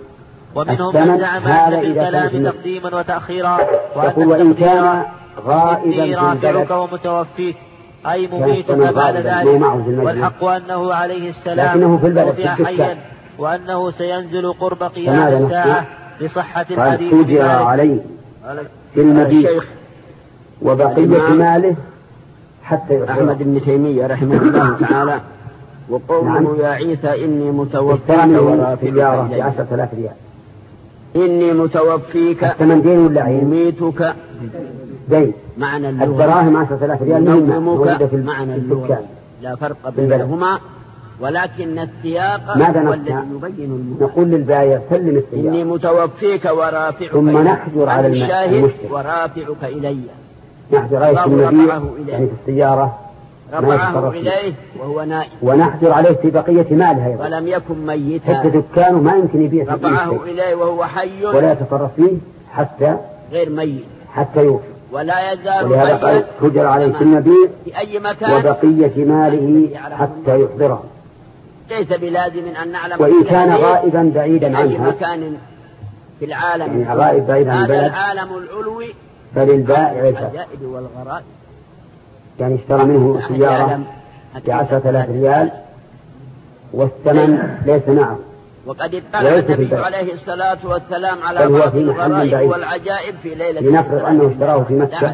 ومنهم من زعم أن بالكلام تقديما وتأخيرا، وأن وإن كان غائبا رافعك ومتوفيك أي مميتك بعد ذلك، والحق أنه عليه السلام رفع حيا وأنه سينزل قرب قيام الساعة بصحة الحديث بذلك. عليه في المبيت وبقية ماله حتى يحضر. أحمد بن تيمية رحمه الله تعالى وقوله نعم. يا عيسى إني متوفيك ورافعك بعشرة آلاف ريال، إني متوفيك الثمن دين ولا عين؟ ميتك دين. معنى الدراهم عشرة آلاف ريال نومك معنى اللغة، لا فرق بينهما، ولكن السياق ماذا نصنع؟ نقول للبايع سلم السيارة إني متوفيك ورافعك، ثم نحجر على الشاهد ورافعك إلي، نحجر عليه المبيع يعني في السيارة رفعه إليه وهو نائم، ونحجر عليه في بقية ماله أيضا ولم يكن ميتا، حتى دكانه ما يمكن يبيع، رفعه إليه وهو حي ولا يتصرف فيه حتى غير ميت حتى يوفي، ولا يزال ولهذا قال حجر عليه في المبيع في أي مكان وبقية ماله حتى يحضره، ليس بلازم أن نعلم وإن كان غائبا بعيدا عنها في أي مكان في العالم، يعني غائب بعيدا عن هذا العالم العلوي فللبائع العجائب والغرائب، يعني اشترى منه سيارة بعشرة آلاف ريال والثمن ليس معه، وقد اطلع النبي عليه الصلاة والسلام على بعض الغرائب والعجائب في ليلة، لنفرض أنه اشتراه في مكة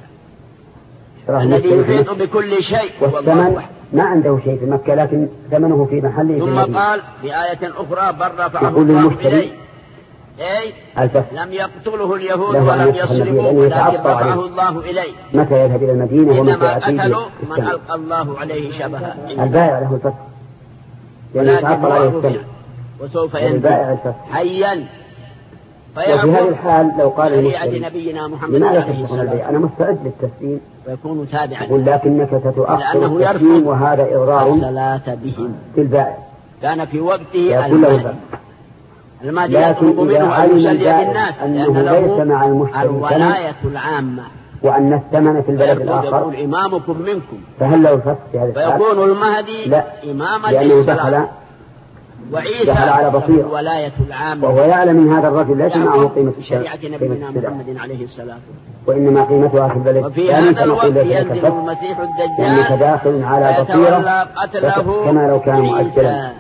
الذي يحيط بكل شيء، والثمن ما عنده شيء في مكة لكن ثمنه في محله. ثم قال في آية أخرى بل رفعه الله إليه، أي لم يقتله اليهود ولم يصلبوه ولكن رفعه الله إليه. متى يذهب إلى المدينة إنما قتلوا من ألقى الله عليه شبها، البائع له الفتح يعني يتعطل عليه السنة وسوف ينزل حيا. وفي هذه الحال لو قال المشتري نبينا محمد لماذا تشرح البيع؟ أنا مستعد للتسليم ويكون تابعا، يقول لكنك ستؤخر التسليم وهذا إضرار الصلاة بهم في البائع، كان في وقته المهدي المهدي يطلب منه أن يصلي بالناس أنه ليس مع المشتري الولاية العامة وأن الثمن في البلد الآخر، يقول إمامكم منكم، فهل لو الفتح في هذا الحال فيكون المهدي لا إماما لأنه دخل وعيسى على بصير الولاية العامة، وهو يعلم من هذا الرجل ليس معه قيمة شريعة نبينا محمد عليه الصلاة وإنما قيمتها في البلد. وفي هذا الوقت ينزل المسيح الدجال كداخل على بصيرة قتله كما لو كان مؤجلا.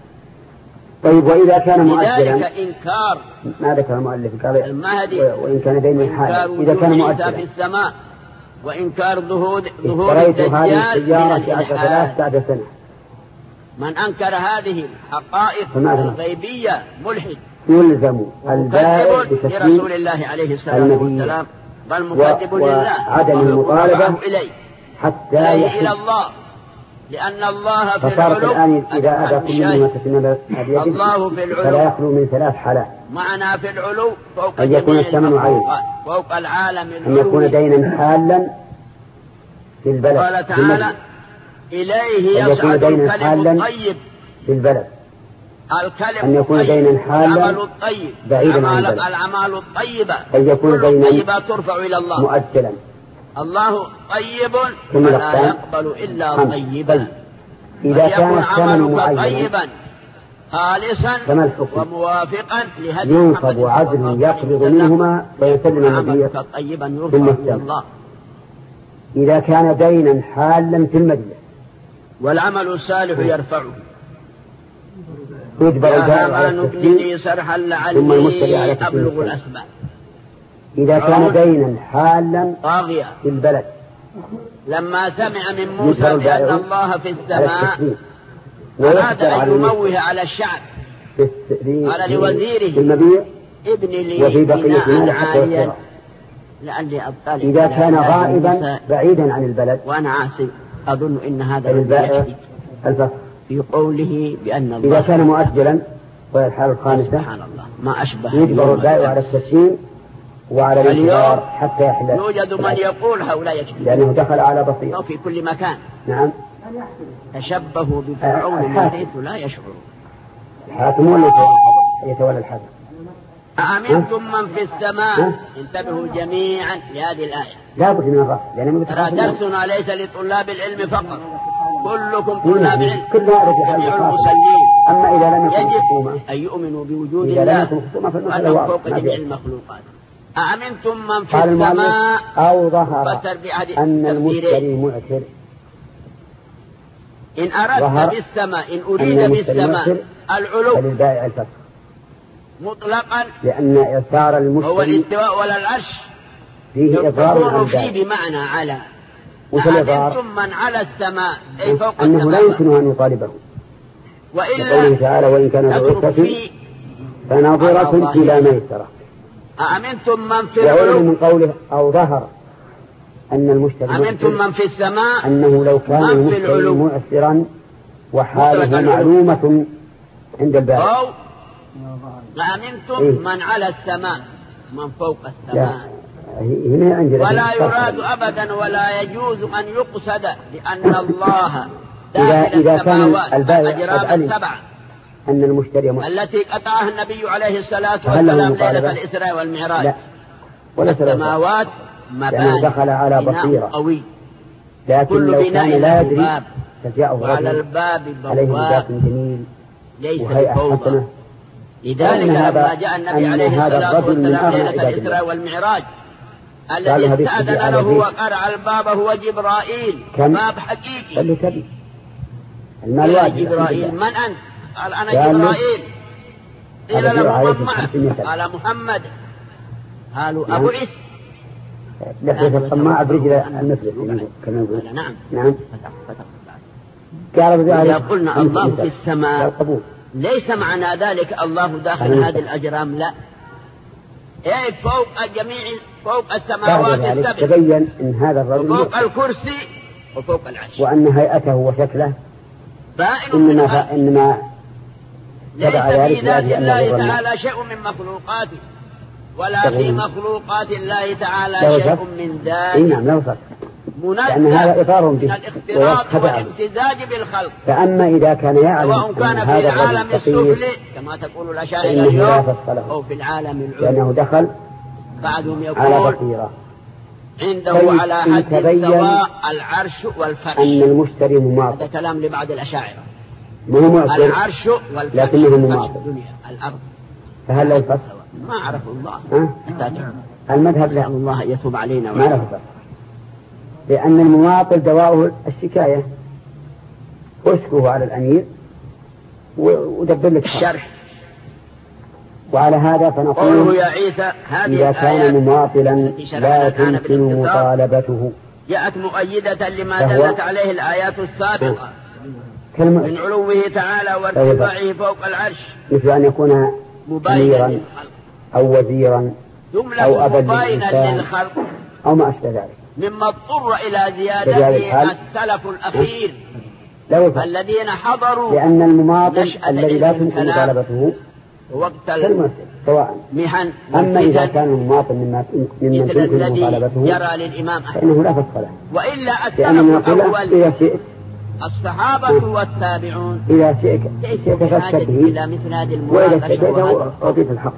طيب وإذا كان مؤجلا إنكار ما ذكر المؤلف قال المهدي وإن كان بين الحال إذا كان مؤجلا في السماء وإنكار ظهور ظهور اشتريت هذه السيارة في عشرة آلاف بعد سنة، من أنكر هذه الحقائق الغيبية ملحد يلزم البائع لرسول الله عليه الصلاة والسلام بل مكذب لله وعدم المطالبة إليه حتى إلى الله، لأن الله في فصارت الآن إذا أدى كل منهما تسنى الله في العلو فلا يخلو من ثلاث حالات، معنا في العلو فوق أن يكون الثمن عين، فوق العالم أن يكون دينا حالا في البلد، قال تعالى إليه يصعد الكلم الطيب في البلد، الكلم أن يكون دينا حالا الطيب بعيدا عن البلد، الأعمال الطيبة أن يكون دينا ترفع إلى الله مؤجلا، الله طيب ولا يقبل إلا طيبا، إذا كان الثمن طيبا خالصا وموافقا لهدي ينصب عدل يقبض منهما ويسلم المبيع طيبا يرفع إلى الله. إذا كان دينا حالا في المدينة والعمل الصالح يرفعه يجبر البائع على التسليم سرحا لعلي أبلغ الأسباب. إذا كان دينا حالا طاغيا في البلد لما سمع من موسى بأن الله في السماء أراد أن يموه على الشعب قال لوزيره المبيع ابن لي بناء عاليا لعلي أبطل. إذا كان غائبا بعيدا عن البلد وأنا عاصي أظن إن هذا البائع الفصل في قوله بأن الله إذا كان مؤجلا وهي الحالة الخامسة سبحان الله ما أشبه يجبر البائع على التسليم وعلى الانتظار حتى يحل. يوجد من يقول هؤلاء يكذبون لأنه دخل على بصيرة في كل مكان. نعم تشبهوا بفرعون من حيث لا يشعرون. الحاكم ولا يتولى الحاكم. أأمنتم من في السماء انتبهوا جميعا لهذه الآية لا بد من الرفع يعني ترى درسنا ليس لطلاب العلم فقط كلكم طلاب علم كل هذا جميع المسلمين أما إذا لم يكن يجب أن يؤمنوا بوجود الله وأنه فوق جميع المخلوقات. أأمنتم من في السماء أو ظهر أن المشتري معسر. إن أردت بالسماء إن أريد بالسماء العلو فللبائع الفسخ مطلقا، لأن إصرار المشتري هو الاستواء ولا العرش فيه إصرار فيه بمعنى على. أأمنتم من على السماء أي فوق أنه السماء لا يمكن أن يطالبه، وإلا تعالى وإن كان عسرة فناظرة إلى ميسرة. أأمنتم من في العلو من قوله أو ظهر أن المشتري أمنتم من في السماء أنه لو كان المشتري معسرا وحاله معلومة عند البائع. أو أأمنتم إيه؟ من على السماء من فوق السماء. ولا يراد أبدا ولا يجوز أن يقصد لأن الله داخل السماوات الأجرام السبع أن المشتري م... التي قطعها النبي عليه الصلاة والسلام ليلة الإسراء والمعراج. لا. ولا السماوات مباني دخل على بصيرة قوي، لكن لو كان لا يدري وعلى الباب بواب جميل ليس بفوضى. لذلك لما جاء النبي عليه الصلاة والسلام ليلة الإسراء والمعراج الذي استأذن له وقرع الباب هو جبرائيل، باب حقيقي. المال جبرائيل من أنت؟ قال أنا جبرائيل. قيل له من معك؟ قال محمد. قالوا أبو عيسى. لحية الطماع برجل المفلس كما يقول. نعم نعم. إذا قلنا الله في السماء ليس معنى ذلك الله داخل هذه الأجرام، لا. إيه فوق جميع فوق السماوات السبع. تبين إن هذا الرجل فوق الكرسي وفوق العرش، وأن هيئته وشكله بائن من إنما إنما ليس في ذات الله تعالى شيء من مخلوقاته ولا في مخلوقات الله تعالى شيء من ذلك. نعم لا فرق، لأن هذا إطار من الاختلاط والامتزاج بالخلق. فأما إذا كان يعلم سواء كان في العالم السفلي كما تقول الأشاعرة اليوم أو في العالم العلوي، لأنه دخل بعضهم يقول عنده على حد سواء العرش والفرش. أن المشتري مماطل، هذا كلام لبعض الأشاعرة. العرش والفرش لكنه مماطل الدنيا الأرض. فهل له الفرق؟ ما أعرف الله. أه؟ المذهب لا الله يتوب علينا ما له فرق، لأن المماطل دواؤه الشكاية، واشكوه على الأمير ودبر لك الشرح. وعلى هذا فنقول يا عيسى إذا كان مماطلا لا تمكن مطالبته. جاءت مؤيدة لما دلت عليه الآيات السابقة من علوه تعالى وارتفاعه فوق العرش، مثل أن يكون أميرا أو وزيرا أو أبا للخلق أو ما أشبه ذلك، مما اضطر إلى زيادته السلف الأخير الذين حضروا، لأن المماطل الذي لا تمكن مطالبته وقت سواء محن. أما إذا كان المماطل ممن تمكن مطالبته يرى للإمام فإنه لا فسق له. وإلا السلف الأول الصحابة والتابعون إذا شئت تفكر به إلى مثل هذه المناقشة وأضيف الحق.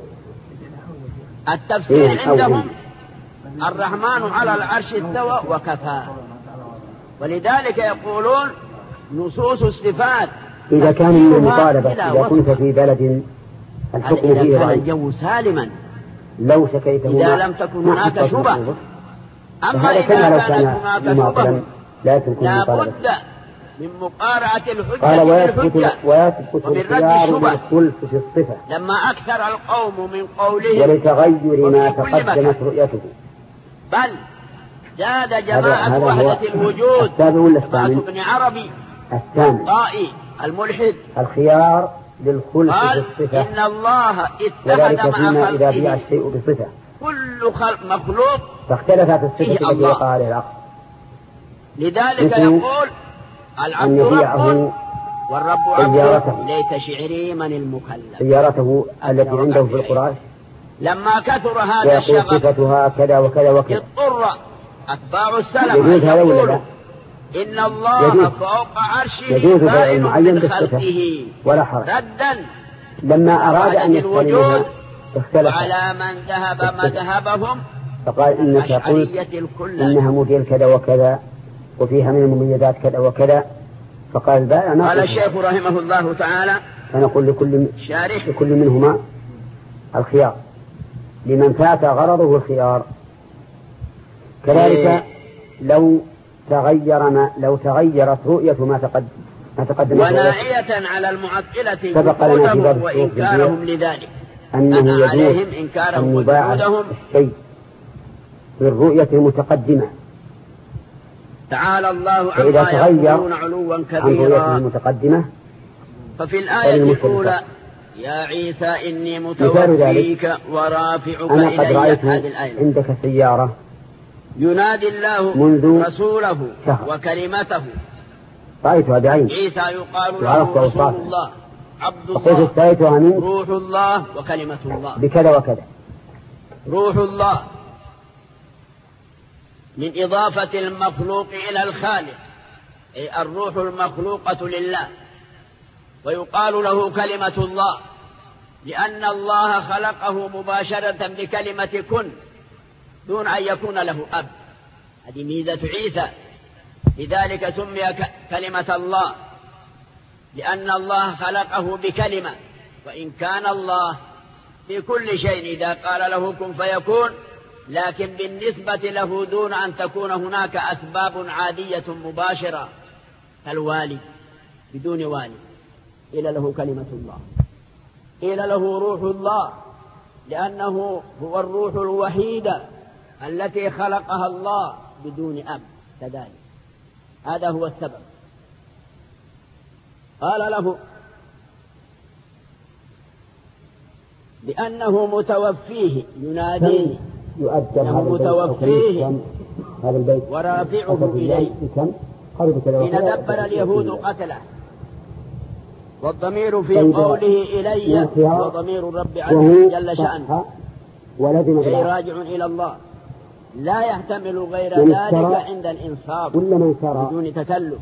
التفسير عندهم الرحمن على العرش استوى وكفى، ولذلك يقولون نصوص الصفات. إذا كان من المطالبة إذا كنت في بلد الحكم فيه كان الجو سالما لو شكيته إذا لم تكن هناك شبه. أما إذا كانت هناك شبه لا بد من مقارعة الحجة قال ويثبت ويثبت الخيار والخلف في الصفة لما أكثر القوم من قولهم ولتغير ما تقدمت رؤيته، بل زاد جماعة وحدة الوجود جماعة ابن عربي الطائي الملحد الخيار للخلف في الصفة. إن الله اتخذ مع إذا بيع الشيء بصفة كل خلق مخلوق فاختلفت الصفة التي وقع عليه العقد. لذلك يقول العبد رب والرب عبد ليت شعري من المكلف. سيارته التي عنده في القراش لما كثر هذا الشغف صفتها كذا وكذا وكذا اضطر أتباع السلف أن يقولوا إن الله فوق عرشه بائن من خلقه ولا حرج. ردا لما أراد أن يستلمها اختلف على من ذهب مذهبهم فقال إنك قلت إنها موديل كذا وكذا وفيها من المميزات كذا وكذا، فقال البائع قال الشيخ رحمه الله تعالى فنقول لكل, لكل منهما الخيار لمن فات غرضه الخيار. كذلك إيه لو تغير ما لو تغيرت رؤية ما تقدم ما تقدم وناعية على المعطلة وجودهم وإنكارهم لذلك أنه عليهم إنكارهم وجودهم الشيء في الرؤية المتقدمة. تعالى الله عما يقولون علوا كبيرا. المتقدمة ففي الآية الأولى يا عيسى إني متوفيك ورافعك إلي. هذه الآية عندك سيارة ينادي الله رسوله وكلمته. رأيتها بعين. عيسى يقال له رسول الله عبد الله روح الله وكلمة الله بكذا وكذا. روح الله من إضافة المخلوق إلى الخالق، أي الروح المخلوقة لله، ويقال له كلمة الله لأن الله خلقه مباشرة بكلمة كن دون أن يكون له أب. هذه ميزة عيسى، لذلك سمي كلمة الله لأن الله خلقه بكلمة، وإن كان الله في كل شيء إذا قال له كن فيكون، لكن بالنسبة له دون أن تكون هناك أسباب عادية مباشرة كالوالي بدون والي. قيل له كلمة الله، قيل له روح الله لأنه هو الروح الوحيدة التي خلقها الله بدون أب كذلك. هذا هو السبب. قال له لأنه متوفيه يناديه يؤجل متوفيه هذا البيت ورافعه إليه. حين دبر اليهود قتله، والضمير في قوله إلي وضمير الرب عز وجل شأنه أي راجع إلى الله، لا يحتمل غير ذلك عند الإنصاف بدون تكلف.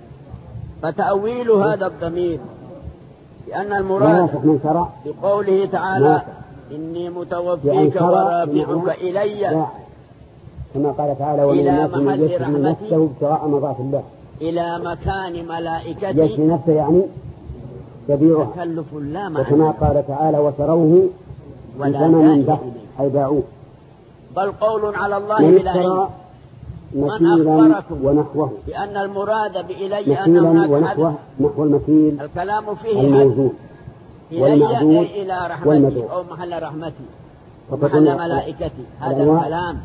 فتأويل هذا الضمير لأن المراد بقوله تعالى إني متوفيك ورافعك إلي كما قال تعالى إلى محل رحمتي ابتغاء مرضات الله إلى مكان ملائكتي يشفي نفسه يعني يبيعه تكلف لا معنى. وكما قال تعالى وتروه بثمن بخس أي باعوه. بل قول على الله بلا علم. من أخبركم ونحوه بأن المراد بإلي أن هناك ونحوه نحو المكيل الكلام فيه الموزون والمعدود إلى رحمتي أو محل رحمتي محل ملائكتي. هذا الكلام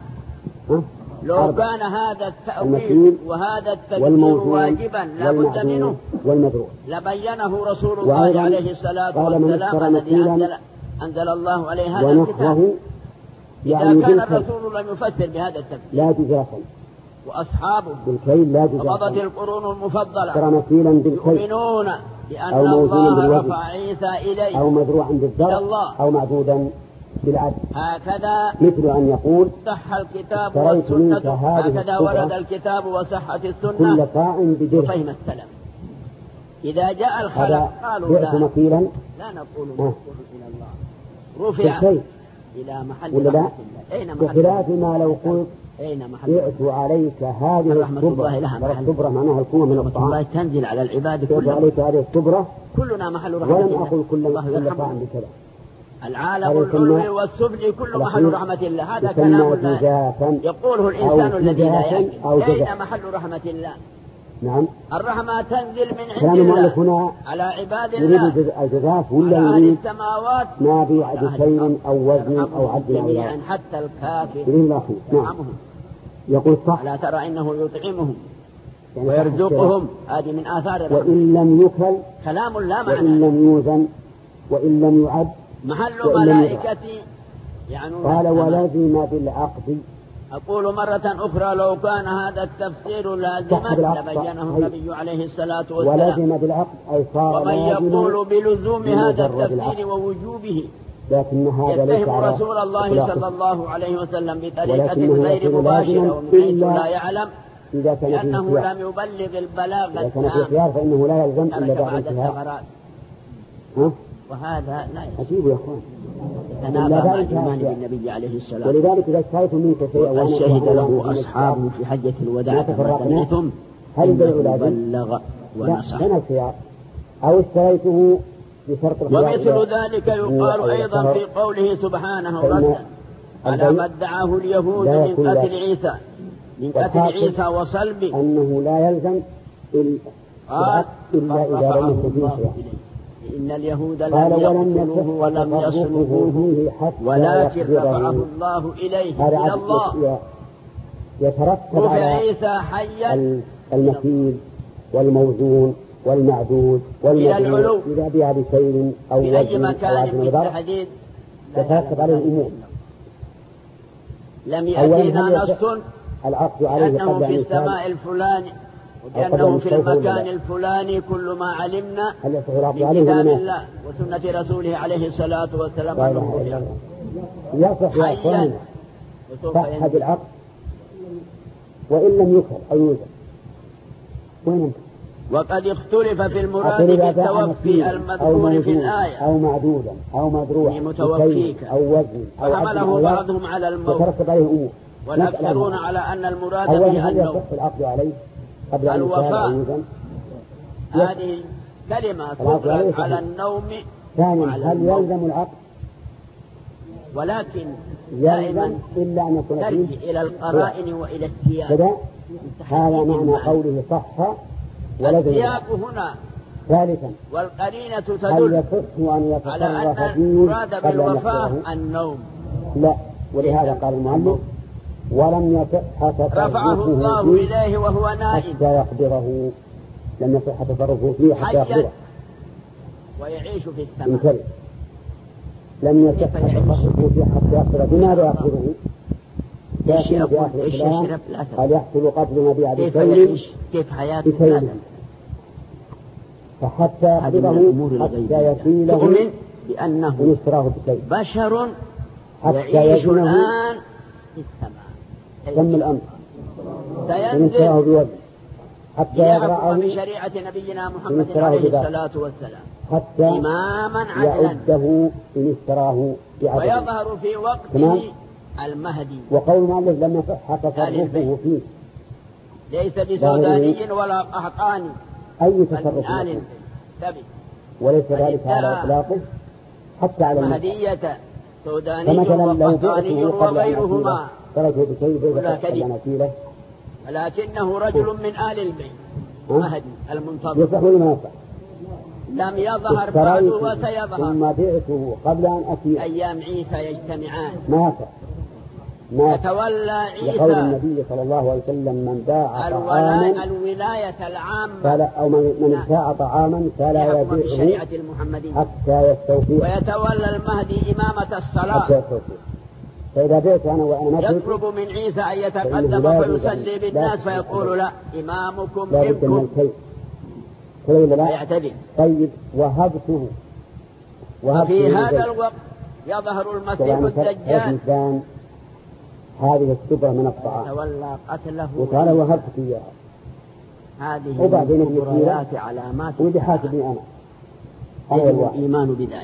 لو كان هذا التأويل وهذا التدبير واجبا لا بد منه لبينه رسول الله عليه الصلاة والسلام الذي أنزل, أنزل الله عليه هذا الكتاب. يعني إذا كان الرسول لم يفسر بهذا التفسير لا جزافا وأصحابه بالكيل لا جزافا ومضت القرون المفضلة يؤمنون بأن الله رفع عيسى إليه أو مدروعا بالذر أو معدودا بالعدل. هكذا مثل أن يقول صح الكتاب والسنة، هكذا ورد الكتاب وصحت السنة كل قائم بدرهم وفهم السلام. إذا جاء الخلق قالوا لا, مكيلا لا نقول نقول إلى الله رفع إلى محل رحمة الله. أين محل بخلاف ما لو قلت أين محل يأتوا عليك هذه الصبرة الصبرة معناها القوة من الطعام الله تنزل على العباد كلها عليك هذه الصبرة كلنا محل رحمة ولم الله. أقول كل كل طعام بكذا. العالم العلوي والسفلي كل محل رحمة الله. هذا كلام لا يقوله الإنسان الذي لا يعقل. أين محل رحمة الله؟ نعم الرحمة تنزل من عند الله على عباد الله يريد الجزاف ولا يريد السماوات ما بيعد شيء أو وزن أو عدل جميعا حتى الكافر يطعمهم. يقول صح لا ترى إنه يطعمهم يعني ويرزقهم. هذه من آثار الرحمة. وإن لم يكل كلام لا معنى وإن لم يوزن وإن لم يعد محل ملائكتي يعني قال ولازم بالعقد. أقول مرة أخرى لو كان هذا التفسير لازما لبينه النبي عليه الصلاة والسلام. ولازم بالعقد أي صار ومن يقول بلزوم هذا التفسير ووجوبه لكن هذا ليس يتهم رسول الله صلى الله عليه وسلم بطريقة غير مباشرة ومن حيث لا يعلم لأنه لم يبلغ البلاغ التام فإنه لا يلزم إلا بعد الثغرات. وهذا لا أجيب يا أخوان تنابى مع الإيمان بالنبي عليه السلام. ولذلك إذا اشتريتم منك شيئا وشهد له أصحابه في حجة الوداع كما سمعتم هل بلغ ونصح. أو اشتريته بشرط ومثل ذلك يقال أيضا في قوله سبحانه ردا على ما ادعاه اليهود من قتل عيسى من قتل عيسى وصلبه أنه لا يلزم قال إلا إذا لم يكن فيه شيء. إن اليهود لم يقتلوه ولم يصلبوه ولكن رفعه الله إليه إلى الله يترتب على عيسى حيا المكيل والموزون والمعدود والمدعو إذا بها بسير أو وزن أو عدم الحديد يترتب عليه الأمور. لم يأتينا نص العقد عليه أنه في السماء الفلاني وكأنه في المكان الفلاني كل ما علمنا من كتاب الله وسنة رسوله عليه الصلاة والسلام أنه حيا صح بالعقد وإن لم يكر أو يوجد. وين وقد اختلف في المراد بالتوفي المذكور في الآية أو معدودا أو مدروع متوفيك أو وزن أو فحمله بعضهم على الموت والأكثرون على أن المراد به النوم الوفاء. هذه كلمة تطلق على النوم. ثانيا هل يلزم العقد؟ ولكن دائما إلا أن يكون ترجع إلى القرائن وإلى السياق. هذا معنى قوله صح السياق هنا. ثالثا والقرينة تدل على أن المراد بالوفاة النوم. لا ولهذا قال المؤلف ولم يصح رفعه الله إليه وهو نائم حتى يقدره. لم يصح تصرفه فيه حتى يقدره ويعيش في السماء. لم يصح تصرفه فيه حتى يقدره. بماذا يقدره؟ يأتي في آخر الكلام قال يحصل قتل مبيع كيف يعيش كيف حياته الآن فحتى يقدره حتى يصيله تؤمن بأنه بشر يعيش الآن في السماء. تم الأمر سينزل بوجه حتى يحكم بشريعة نبينا محمد عليه الصلاة والسلام حتى إماما عدلا يعده إن اشتراه بعدل ويظهر في وقته المهدي. وقول مالك لم يصح تصرفه فيه ليس بسوداني ولا قحطاني أي تصرف وليس ذلك على إطلاقه حتى على المهدية سوداني وقحطاني وغيرهما ولا كذب ولكنه رجل من آل البيت مهدي المنتظر يصح ولا لم يظهر بعد وسيظهر ثم بعته قبل أن أتي أيام عيسى يجتمعان ما ما يتولى عيسى يقول النبي صلى الله عليه وسلم من باع طعاما الولاية العامة فلا أو من باع طعاما فلا يبيعه حتى يستوفي ويتولى المهدي إمامة الصلاة حتى يستوفي. فإذا بيت أنا وأنا يطلب من عيسى أن يتقدم فيصلي بالناس فيقول لا إمامكم منكم لا يعتدي. طيب وهبته وفي هذا الوقت يظهر المسيح الدجال هذه السبرة من الطعام تولى قتله وقال وهبت إياها هذه وبعدين الكبريات علامات ودي حاسبني أنا يجب الإيمان بذلك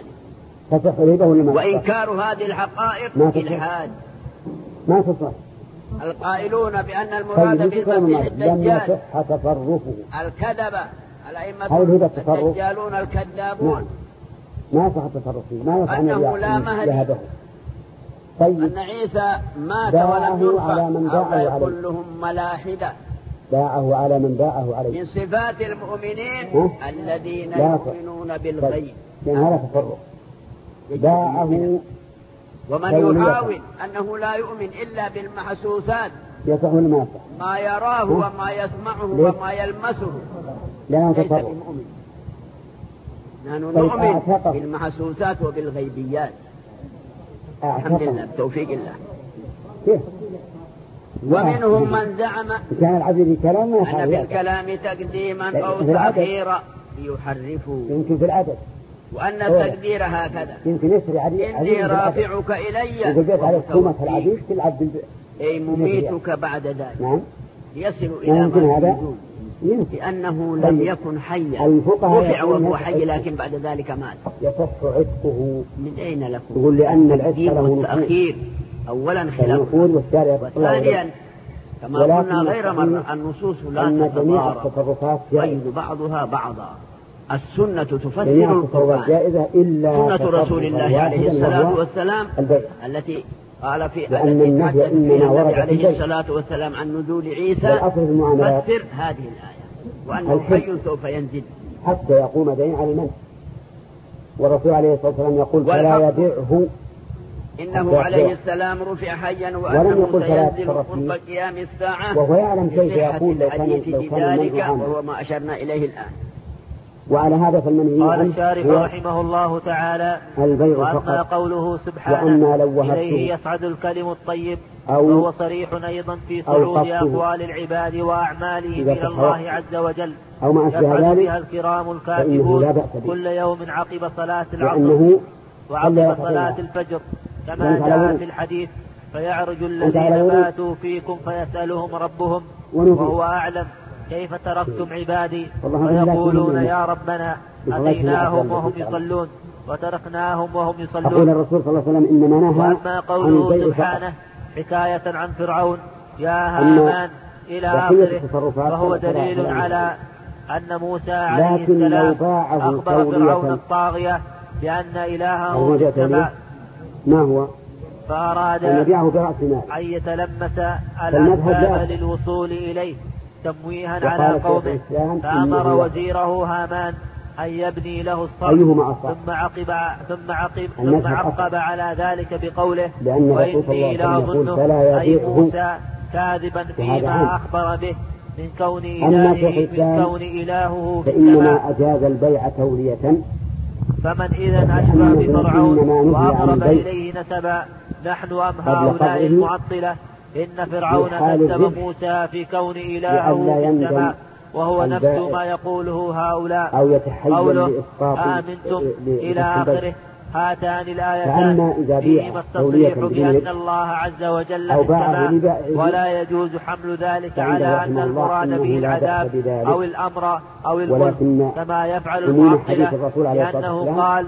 وإنكار هذه الحقائق إلحاد ما تصح. القائلون بأن المراد بالمسيح الدجال تصرفه الكذبة الأئمة الدجالون الكذابون ما صح تصرفه ما يصح أنه لا مهدي طيب أن عيسى مات ولم يرفع أو كلهم ملاحدة باعه على من باعه عليه من صفات المؤمنين الذين يؤمنون بالغيب لأن هذا تصرف باعه ومن يحاول أنه لا يؤمن إلا بالمحسوسات يفعل ما ما يراه وما يسمعه وما يلمسه ليس بمؤمن. نحن نؤمن بالمحسوسات وبالغيبيات الحمد لله بتوفيق الله. كيف؟ ومنهم من زعم كان العبد كلام أن في الكلام تقديما أو تأخيرا ليحرفوا يمكن في العدد وأن التقدير هكذا يمكن يسري عديد إني رافعك إلي وجدت على حكومة العبيد تلعب أي مميتك بعد ذلك نعم يصل إلى ما يريدون لأنه لم يكن حيا رفع وهو حي لكن بعد ذلك مات يصح عتقه من أين لكم يقول لأن العتق له والتأخير أولا خلاف وثانيا كما قلنا غير مرة النصوص لا تتضارب يؤيد بعضها بعضا. السنة تفسر القرآن. سنة رسول الله عليه الصلاة والسلام التي قال في التي حدث فيها النبي عليه الصلاة والسلام عن نزول عيسى تفسر هذه الآية وأنه حي سوف ينزل حتى يقوم دين على المن. والرسول عليه الصلاة والسلام يقول فلا يبيعه إنه عليه السلام رفع حيا وأنه سينزل قرب قيام الساعة وهو يعلم كيف يقول لو كان ذلك وهو ما أشرنا إليه الآن. وعلى هذا فالمنهي قال الشارح رحمه الله تعالى وأما قوله سبحانه إليه يصعد الكلم الطيب وهو صريح أيضا في صعود أقوال العباد وأعمالهم إلى الله عز وجل يفعل بها الكرام الكاتبون كل يوم عقب صلاة العصر وعقب صلاة الفجر كما جاء في الحديث فيعرج الذين ماتوا فيكم فيسألهم ربهم وهو أعلم كيف تركتم عبادي ويقولون يا ربنا أتيناهم وهم يصلون وتركناهم وهم يصلون. أقول الرسول صلى الله عليه وسلم إنما نهى. وأما قوله سبحانه حكاية عن فرعون يا هامان إلى آخره فهو دليل على أن موسى عليه السلام أخبر فرعون الطاغية بأن إلهه في السماء ما هو فأراد أن يتلمس الأسباب للوصول إليه تمويها على قومه فأمر وزيره هامان أن يبني له الصرح ثم عقب ثم عقب ثم عقب على ذلك بقوله وإني لأظن أي موسى كاذبا فيما أخبر به من كون إلهه من كون إلهه في السماء أجاز البيع تولية. فمن إذن أشبه بفرعون وأقرب إليه نسبا نحن أم هؤلاء المعطلة إن فرعون كذب موسى في كون إلهه في السماء وهو نفس ما يقوله هؤلاء أو يتحيل آمنتم إلى آخره. هاتان الآيتان فيهما التصريح بأن الله عز وجل في السماء ولا يجوز حمل ذلك على أن المراد به العذاب أو الأمر أو الملك كما يفعل المعطلة لأنه قال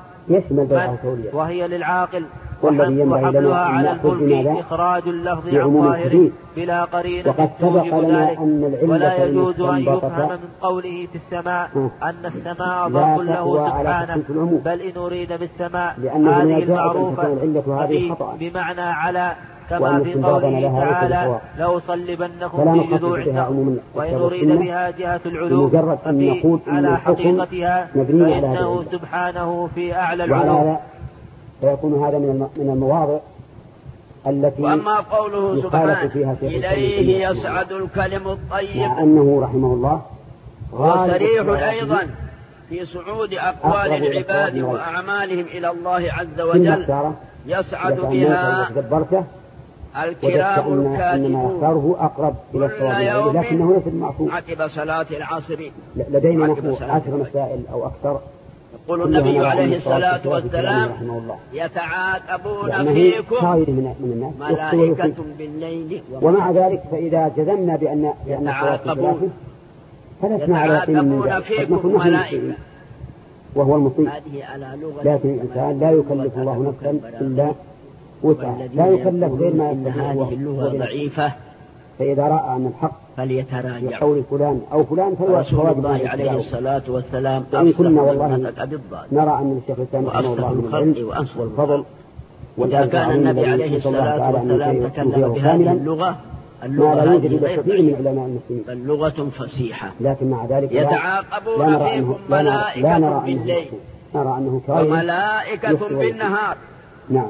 وهي للعاقل وحملها على الملك إخراج اللفظ عن ظاهره بلا قرينة توجب ذلك ولا يجوز أن يفهم من قوله في السماء أن السماء ضرب له سبحانه بل إن أريد بالسماء هذه المعروفة بمعنى على كما في قوله تعالى لو صلبنكم في جذوع النخل وإن أريد بها جهة العلو ففي على حقيقتها فإنه سبحانه في أعلى العلو. فيكون هذا من من المواضع التي وأما قوله سبحانه إليه يصعد الكلم الطيب مع أنه رحمه الله وصريح أيضا في صعود أقوال العباد وأعمالهم إلى الله عز وجل يصعد بها الكرام الكاتبون أقرب إلى الصواب لكنه ليس المعصوم. عقب صلاة العصر لدينا نحو عشر مسائل أو أكثر يقول النبي عليه الصلاة والسلام يتعاقبون فيكم ملائكة بالليل ومع ذلك فإذا جزمنا بأن يتعاقبون فلسنا على يتعاقبون فيكم ملائكة وهو المصيب. لكن الإنسان لا يكلف الله نفسا إلا وسعها لا يكلف غير ما إن هذه اللغة ضعيفة فإذا رأى أن الحق فليتراجع قول فلان أو فلان فهو رسول الله عليه الصلاة والسلام وإن كنا والله نرى أن الشيخ الإسلام رحمه الله من العلم والفضل وإذا كان النبي عليه الصلاة والسلام تكلم بهذه اللغة ما لا يوجد إلا كثير من علماء المسلمين بل لغة فصيحة لكن مع ذلك يتعاقبون فيكم ملائكة بالليل نرى أنه وملائكة بالنهار. نعم.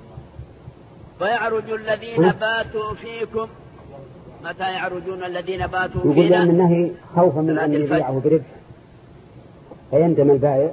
ويعرج الذين باتوا فيكم متى يعرجون الذين باتوا فينا؟ يقول لأن النهي خوفا من أن يبيعه بربح فيندم البائع.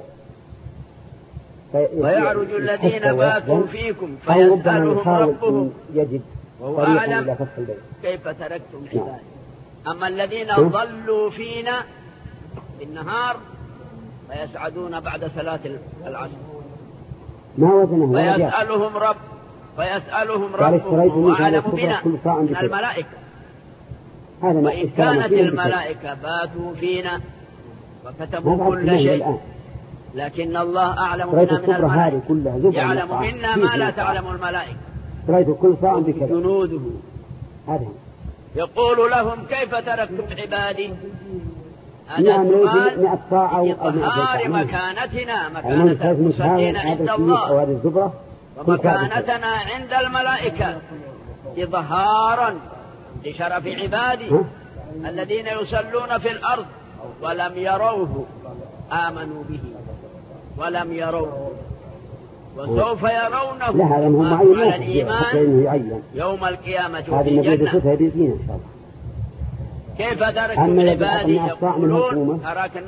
ويعرج الذين باتوا فيكم فيسألهم ربهم يجد وهو أعلم كيف تركتم عبادي. أما الذين ضلوا فينا بالنهار فيسعدون بعد صلاة العصر ما وزنه فيسألهم رب فيسألهم ربهم وأعلم بنا من الملائكة. وإن كانت الملائكة باتوا فينا وكتبوا كل شيء لكن الله أعلم بنا من الملائكة يعلم منا ما لا تعلم الملائكة رأيت كل صاع بكذا جنوده هذا يقول لهم كيف تركتم عبادي؟ هذا السؤال بإظهار مكانتنا مكانة المصلين عند الله ومكانتنا عند الملائكة إظهارا لشرف عبادي الذين يصلون في الأرض ولم يروه آمنوا به ولم يروه وسوف يرونه على الإيمان يوم القيامة في الجنة. كيف تركوا عبادي يقولون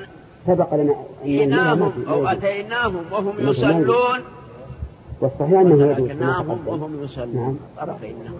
تركناهم أو أتيناهم وهم يصلون تركناهم وهم يصلون طرفينهم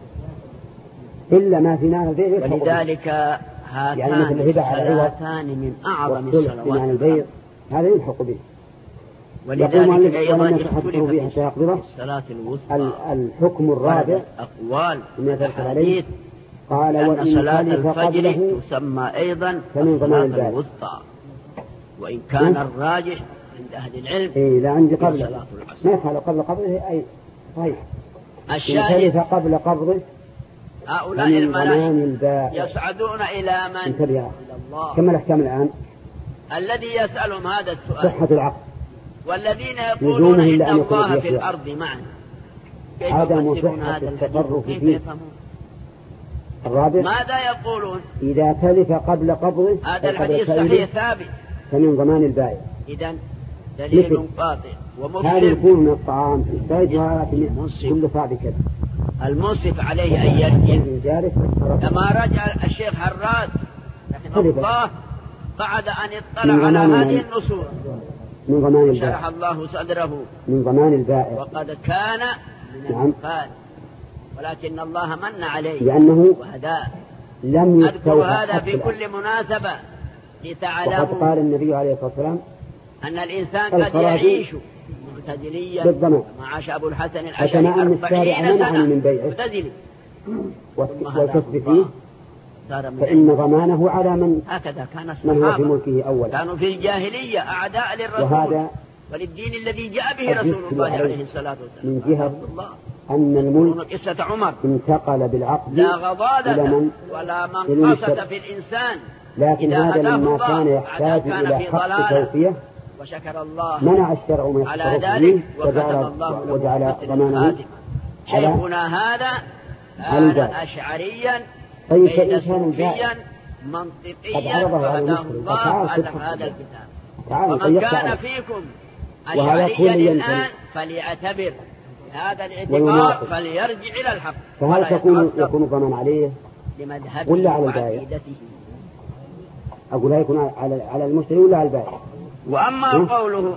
إلا ما في نار البيع. ولذلك هاتان الصلاتان من أعظم الصلوات هذا يلحق به. ولذلك أيضا يختلف في الصلاة الوسطى الحكم الرابع أقوال الحديث قال أن صلاة الفجر تسمى أيضا الصلاة الوسطى وإن كان الراجح عند أهل العلم إيه لا عندي قبل ما يفعل قبل قبضه أي صحيح الشاهد قبل قبضه هؤلاء الملائكة يصعدون إلى من؟ إلى الله. كما الأحكام الآن الذي يسألهم هذا السؤال صحة العقل والذين يقولون إن الله في الأرض معا كيف يفسرون هذا الحديث كيف يفهمون؟ الرابع ماذا يقولون؟ إذا تلف قبل قبضه هذا الحديث صحيح ثابت فمن ضمان البائع. إذن دليل قاطع ومفسر. هذا يكون من الطعام السائد كل صعب كذا المنصف عليه أن يرجع لما رجع الشيخ حراز رحمه الله بعد أن اطلع على هذه النصوص من ضمان البائع شرح الله صدره من ضمان البائع وقد كان من الأنفال ولكن الله من عليه لأنه وهداه. لم أذكر هذا في كل مناسبة لتعلموا وقد قال النبي عليه الصلاة والسلام أن الإنسان قد يعيش معتدليا كما عاش أبو الحسن الأشعري أربعين سنة معتدلي والكسب فيه فإن ضمانه على من هكذا كان من هو في ملكه أولا. كانوا في الجاهلية أعداء للرسول وللدين الذي جاء به رسول الله عليه الصلاة والسلام من جهة أن الملك قصة عمر انتقل بالعقد لا غضاضة ولا منقصة في الإنسان لكن هذا لما كان يحتاج إلى حق توفية وشكر الله منع الشرع ما على ذلك وكتب الله وجعل ضمانه شيخنا هذا كان أشعريا فيلسوفيا منطقيا فهداه الله على هذا الكتاب. ومن كان فيكم أشعريا الآن فليعتبر هذا الاعتبار فليرجع إلى الحق. فهل تكون يكون ضمان عليه ولا على البائع؟ أقول يكون على على المشتري ولا على البائع؟ وأما م? قوله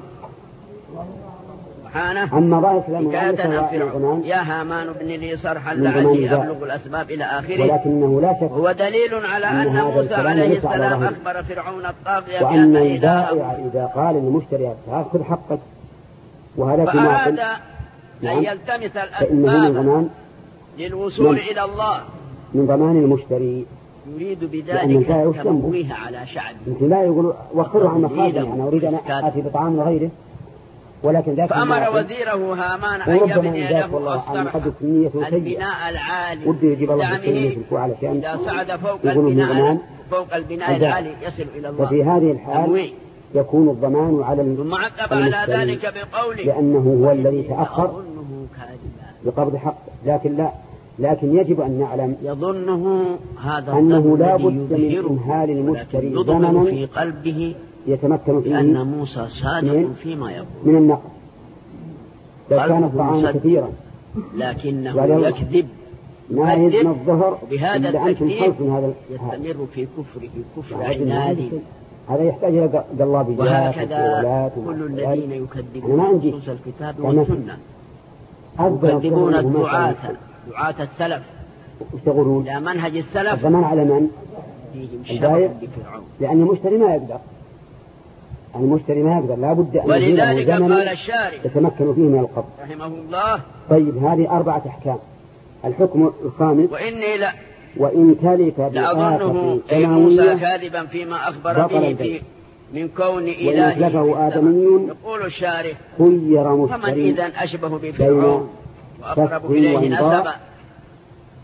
سبحانه أما ضايق حكاية عن فرعون يا هامان ابن لي صرحا لعلي أبلغ الأسباب إلى آخره ولكنه لا شك هو دليل على أن موسى عليه السلام أخبر فرعون الطاغية وأن البائع إذا قال للمشتري هاخذ حقك وهذا فأراد أن يلتمس الأسباب للوصول إلى الله من ضمان المشتري يريد بذلك تمويه على شعبه. يمكن لا يقول وخره عن مخاطر أنا أريد أن آتي بطعام وغيره ولكن ذاك فأمر وزيره هامان أن يبني له الصرح البناء العالي دعمه إذا صعد فوق البناء فوق البناء العالي يصل إلى الله. ففي هذه الحال يكون الضمان على ثم عقب على ذلك بقوله لأنه هو الذي تأخر بقبض حق لكن لا لكن يجب أن نعلم يظنه هذا أنه لا بد من إمهال المشتري زمنا في قلبه يتمكن فيه أن موسى صادق فيما يقول من النقل لو كان الطعام كثيرا لكنه يكذب ما يزن الظهر بهذا التكذيب يستمر في كفره كفر عناد. هذا يحتاج إلى قلابيات وهكذا كل الذين يكذبون نصوص الكتاب والسنة يكذبون الدعاة دعاة السلف يشتغلون إلى منهج السلف الضمان على من؟ فيهم شرف بفرعون لأن المشتري ما يقدر المشتري ما يقدر لا بد أن ولذلك قال الشارع يتمكن فيه من القبض رحمه الله. طيب هذه أربعة أحكام. الحكم الخامس وإني لا وإن تلف لأظنه أي موسى كاذبا فيما أخبر به في من كون إلهي آدمي يقول الشارع خير فمن إذن أشبه بفرعون وأقرب إليه نسبا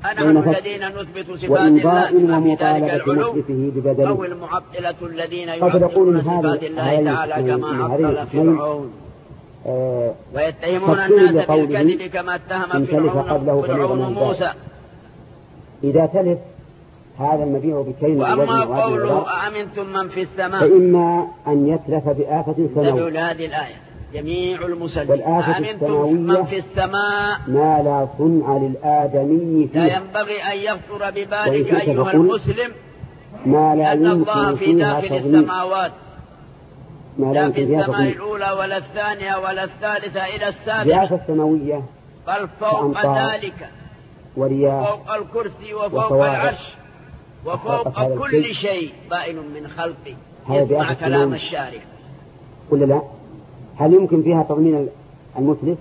أنحن الذين نثبت صفات الله في ذلك العلو أو المعطلة الذين يعطلون صفات الله تعالى كما عطل فرعون ويتهمون الناس بالكذب كما اتهم فرعون فرعون موسى. إذا تلف هذا المبيع بكين وأما قوله أأمنتم من في السماء فإما أن يتلف بآفة سماوية هذه الآية جميع المسلمين أأمنتم من في السماء ما لا صنع للآدمي فيه لا ينبغي أن يخطر ببالك أيها المسلم ما لا أن الله في داخل السماوات ما لا في السماء الأولى ولا الثانية ولا الثالثة إلى السابعة بآفة السماوية بل فوق ذلك ورياح وفوق الكرسي وفوق العرش وفوق كل شيء بائن من خلقه يسمع كلام الشارع ولا لا؟ هل يمكن فيها تضمين المتلف؟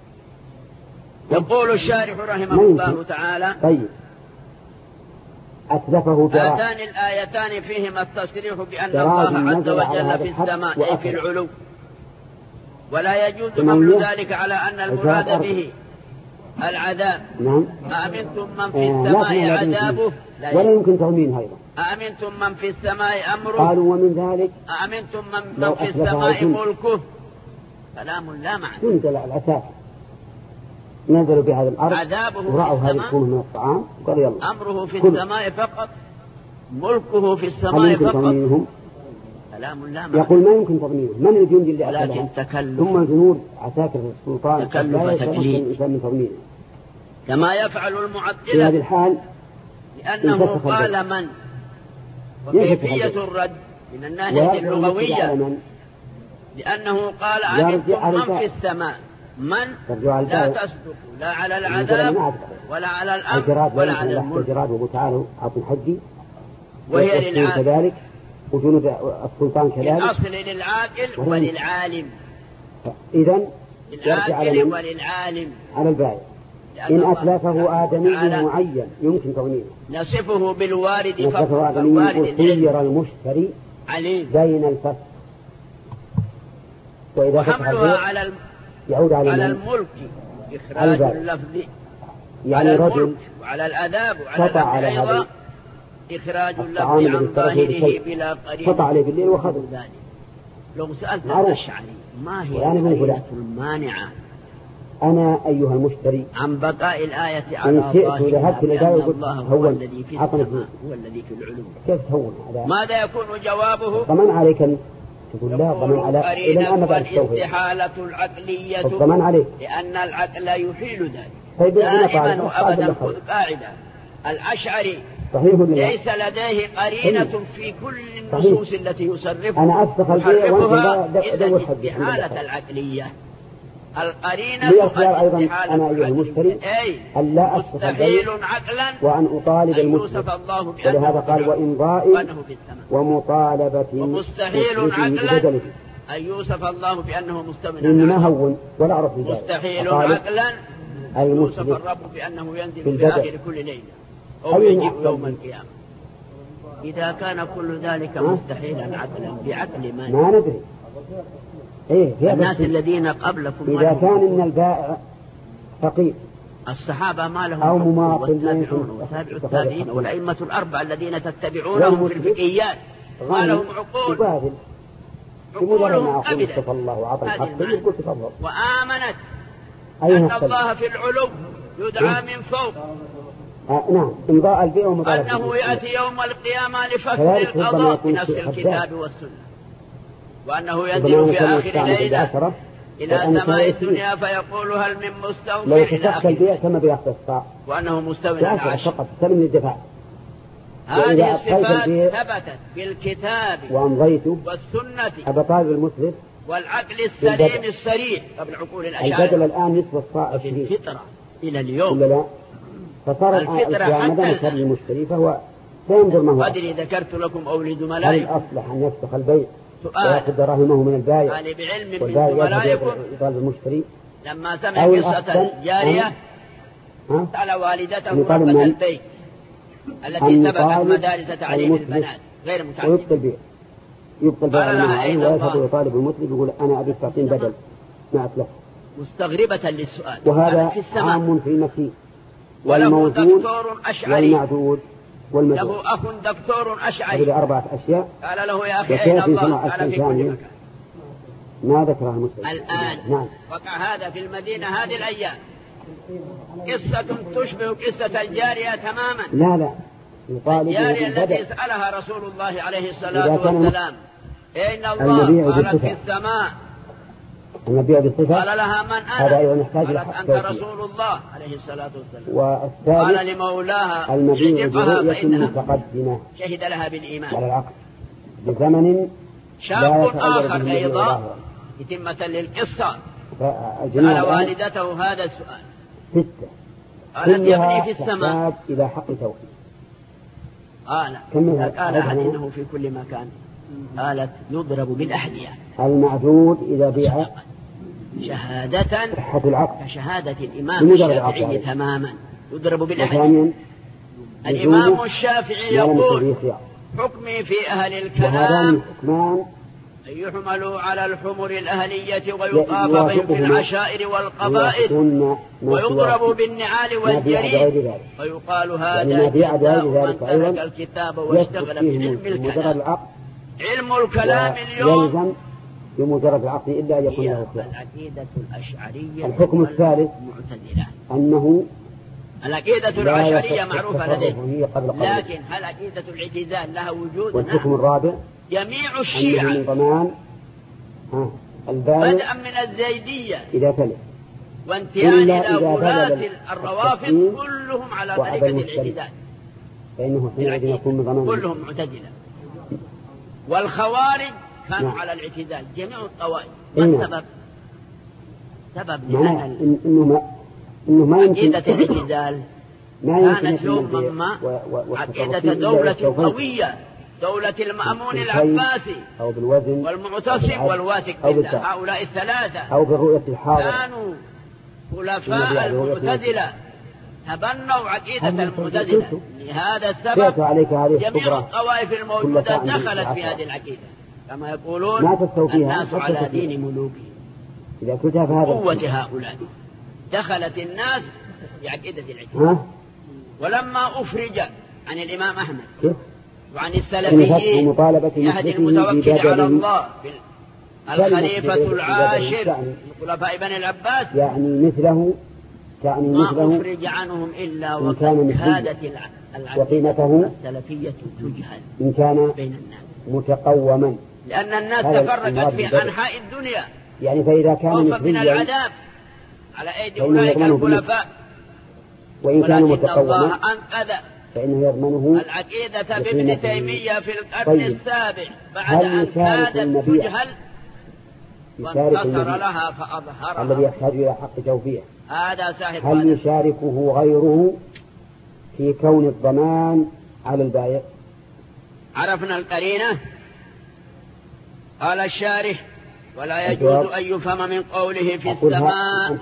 يقول الشارح رحمه الله تعالى طيب أتلفه جراء هاتان الآيتان فيهما التصريح بأن الله عز وجل في السماء أي في العلو ولا يجوز حمل ذلك على أن المراد به العذاب. نعم. أأمنتم من في السماء عذابه ولا يمكن تضمين هذا. أأمنتم من في السماء أمره قالوا ومن ذلك أأمنتم من, من في السماء ملكه كلام لا معنى. تنزل العساكر نزلوا بهذا الأرض عذابه ورأوا هذه الكون من الطعام قال يلا أمره في السماء فقط ملكه في السماء فقط تضمينهم؟ كلام لا معنى. يقول ما يمكن تضمينهم من الجند اللي لكن تكلف ثم جنود عساكر السلطان تكلف تكليف كما يفعل المعطلة في هذه الحال لأنه قال من وكيفية الرد من الناحية اللغوية لأنه قال أنتم من في السماء من لا تصدق لا على العذاب ولا على الأمر ولا على الملك الجراد وقل تعالوا أعطوا حجي وهي للعاقل كذلك وجنود السلطان كذلك الأصل للعاقل وللعالم إذن للعاقل وللعالم على الباقي إن أتلفه آدمي معين يمكن تضمينه نصفه بالوارد فقط الوارد خير المشتري عليم بين الفسق وإذا وحملها على الم... يعود على, على الملك إخراج اللفظ يعني على رجل وعلى الأذاب وعلى الأيضا إخراج اللفظ عن ظاهره بلا قرين قطع عليه بالليل وخذ ذلك. لو سألت الأشعري ما هي يعني الآية المانعة أنا أيها المشتري عن بقاء الآية على ظاهرها بأن الله هو الذي في السماء هو الذي في العلو كيف تهون هذا؟ ماذا يكون جوابه؟ ضمن عليك تقول لا ضمن على إلى الآن والاستحالة العقلية الضمان عليك لأن العقل يحيل ذلك طيب دائما وأبدا خذ قاعدة الأشعري ليس لديه قرينة في كل النصوص التي يصرفها أنا أفتخر يحرفها إلا الاستحالة العقلية القرينة أيضا أنا أيها المشتري ألا مستحيل عقلا وأن أطالب المسلم ولهذا قال وإمضاء ومطالبة ومستحيل عقلا أن يوصف الله بأنه مستمن إن ما هون ولا أعرف مستحيل عقلا أن يوصف الرب بأنه ينزل في آخر كل ليلة أو يجيء يوم القيامة إذا كان كل ذلك مستحيلا عقلا بعقل ما ما ندري إيه الناس الذين قبلكم إذا كان إن البائع فقير الصحابة ما لهم أو مماطل والتابعون وتابع التابعين والأئمة الأربعة الذين تتبعونهم في الفقهيات ما لهم عقول عقولهم قبلت وآمنت أن الله في العلو يدعى من فوق آه نعم إمضاء البيع ومطالبة أنه يأتي يوم القيامة لفصل القضاء بنفس الكتاب والسنة وأنه ينزل في آخر ليلة إلى سماء الدنيا فيقول هل من مستغفر لو تفقت البيع كما بيأخذ الصاع وأنه مستوى على العرش فقط سلم للدفاع هذه الصفات ثبتت بالكتاب وأمضيت والسنة أبطال المسلم والعقل السليم الصريح قبل عقول الأشاعرة البدل الآن نصف الصاع في الفطرة إلى اليوم لا فصار الآن ما دام المشتري فهو سينظر ما هو قدري ذكرت لكم أولي هل زملائكم الأصلح أن يفسخ البيع ويأخذ دراهمه من البائع قال بعلم من زملائكم يطالب المشتري لما سمع قصة الجارية سأل والدته ربة البيت التي سبقت مدارس تعليم البنات غير متعلمة ويبقى البيع يبقى البائع المعين ويذهب يطالب المطلب يقول أنا أبي تعطين بدل ما أتلف مستغربة للسؤال وهذا عام في المسيح وله دكتور أشعري والمعدود والمجهول. له أخ دكتور أشعري. هذه أربعة أشياء. قال له يا أخي أين الله؟ قال في كل مكان. ما ذكرها المسلم الآن. نعم. وقع هذا في المدينة هذه الأيام، قصة تشبه قصة الجارية تماما. لا لا الجارية التي سألها رسول الله عليه الصلاة والسلام أين الله؟ قالت في السماء. المبيع بالصفة قال لها من أنا؟ هذا أيضا يحتاج قالت أنت رسول الله عليه الصلاة والسلام. والثالث قال لمولاها المبيع برؤية متقدمة شهد لها بالإيمان على العقد بزمن. شاب آخر أيضا يتمة للقصة قال والدته هذا السؤال ستة قالت يبني في السماء إلى حق توحيد. قال قال إنه في كل مكان. قالت يضرب بالأحذية. المعدود إذا بيع شهادة صحة العقد كشهادة الإمام الشافعي تماما يضرب بالأحذية. الإمام الشافعي يقول حكمي في أهل الكلام أن يحملوا على الحمر الأهلية ويطاف بهم في العشائر والقبائل ويضربوا بالنعال والجريد ويقال هذا جزاء من ترك الكتاب واشتغل بعلم الكلام. علم الكلام اليوم بمجرد العقد إلا أن يكون له خلاف. العقيدة الأشعرية. الحكم الثالث أنه العقيدة الأشعرية معروفة لديه، لكن هل عقيدة الاعتزال لها وجود؟ والحكم الرابع جميع الشيعة من ضمان بدءا من الزيدية إذا تلف وانتهاء إلى ولاة الروافض كلهم على طريقة الاعتزال، فإنه حينئذ يكون من ضمان كلهم معتزلة. والخوارج كانوا نعم. على الاعتزال جميع الطوائف. ما السبب؟ سبب لأن إنه ما إنه ما عقيدة الاعتزال كانت يوما ما عقيدة دولة قوية، دولة المأمون العباسي أو بالوزن والمعتصم والواثق بالله، هؤلاء الثلاثة أو بالرؤية الحاضرة كانوا خلفاء المعتزلة تبنوا عقيدة المعتزلة. لهذا السبب جميع الطوائف الموجودة دخلت في هذه العقيدة، كما يقولون الناس على دين ملوكهم. إذا كنت هذا قوة هؤلاء دخلت الناس في عقيدة العقيدة. ولما أفرج عن الإمام أحمد وعن السلفيين يهدي المتوكل على الله الخليفة العاشر خلفاء بني العباس يعني مثله يعني مثله ما أفرج عنهم إلا وقد كادت العقيدة السلفية تجهل إن كان بين الناس متقوما، لأن الناس تفرقت في أنحاء الدنيا يعني فإذا كان من العذاب على أيدي أولئك الخلفاء، وإن كان متقوما الله أنقذ فإنه يضمنه. العقيدة بابن تيمية في القرن السابع بعد أن كادت تجهل وانتصر لها فأظهرها الذي يحتاج إلى حق توفيق. هذا صاحب هل يشاركه غيره في كون الضمان على البائع؟ عرفنا القرينة. قال الشارح ولا يجوز أن يفهم من قوله في السماء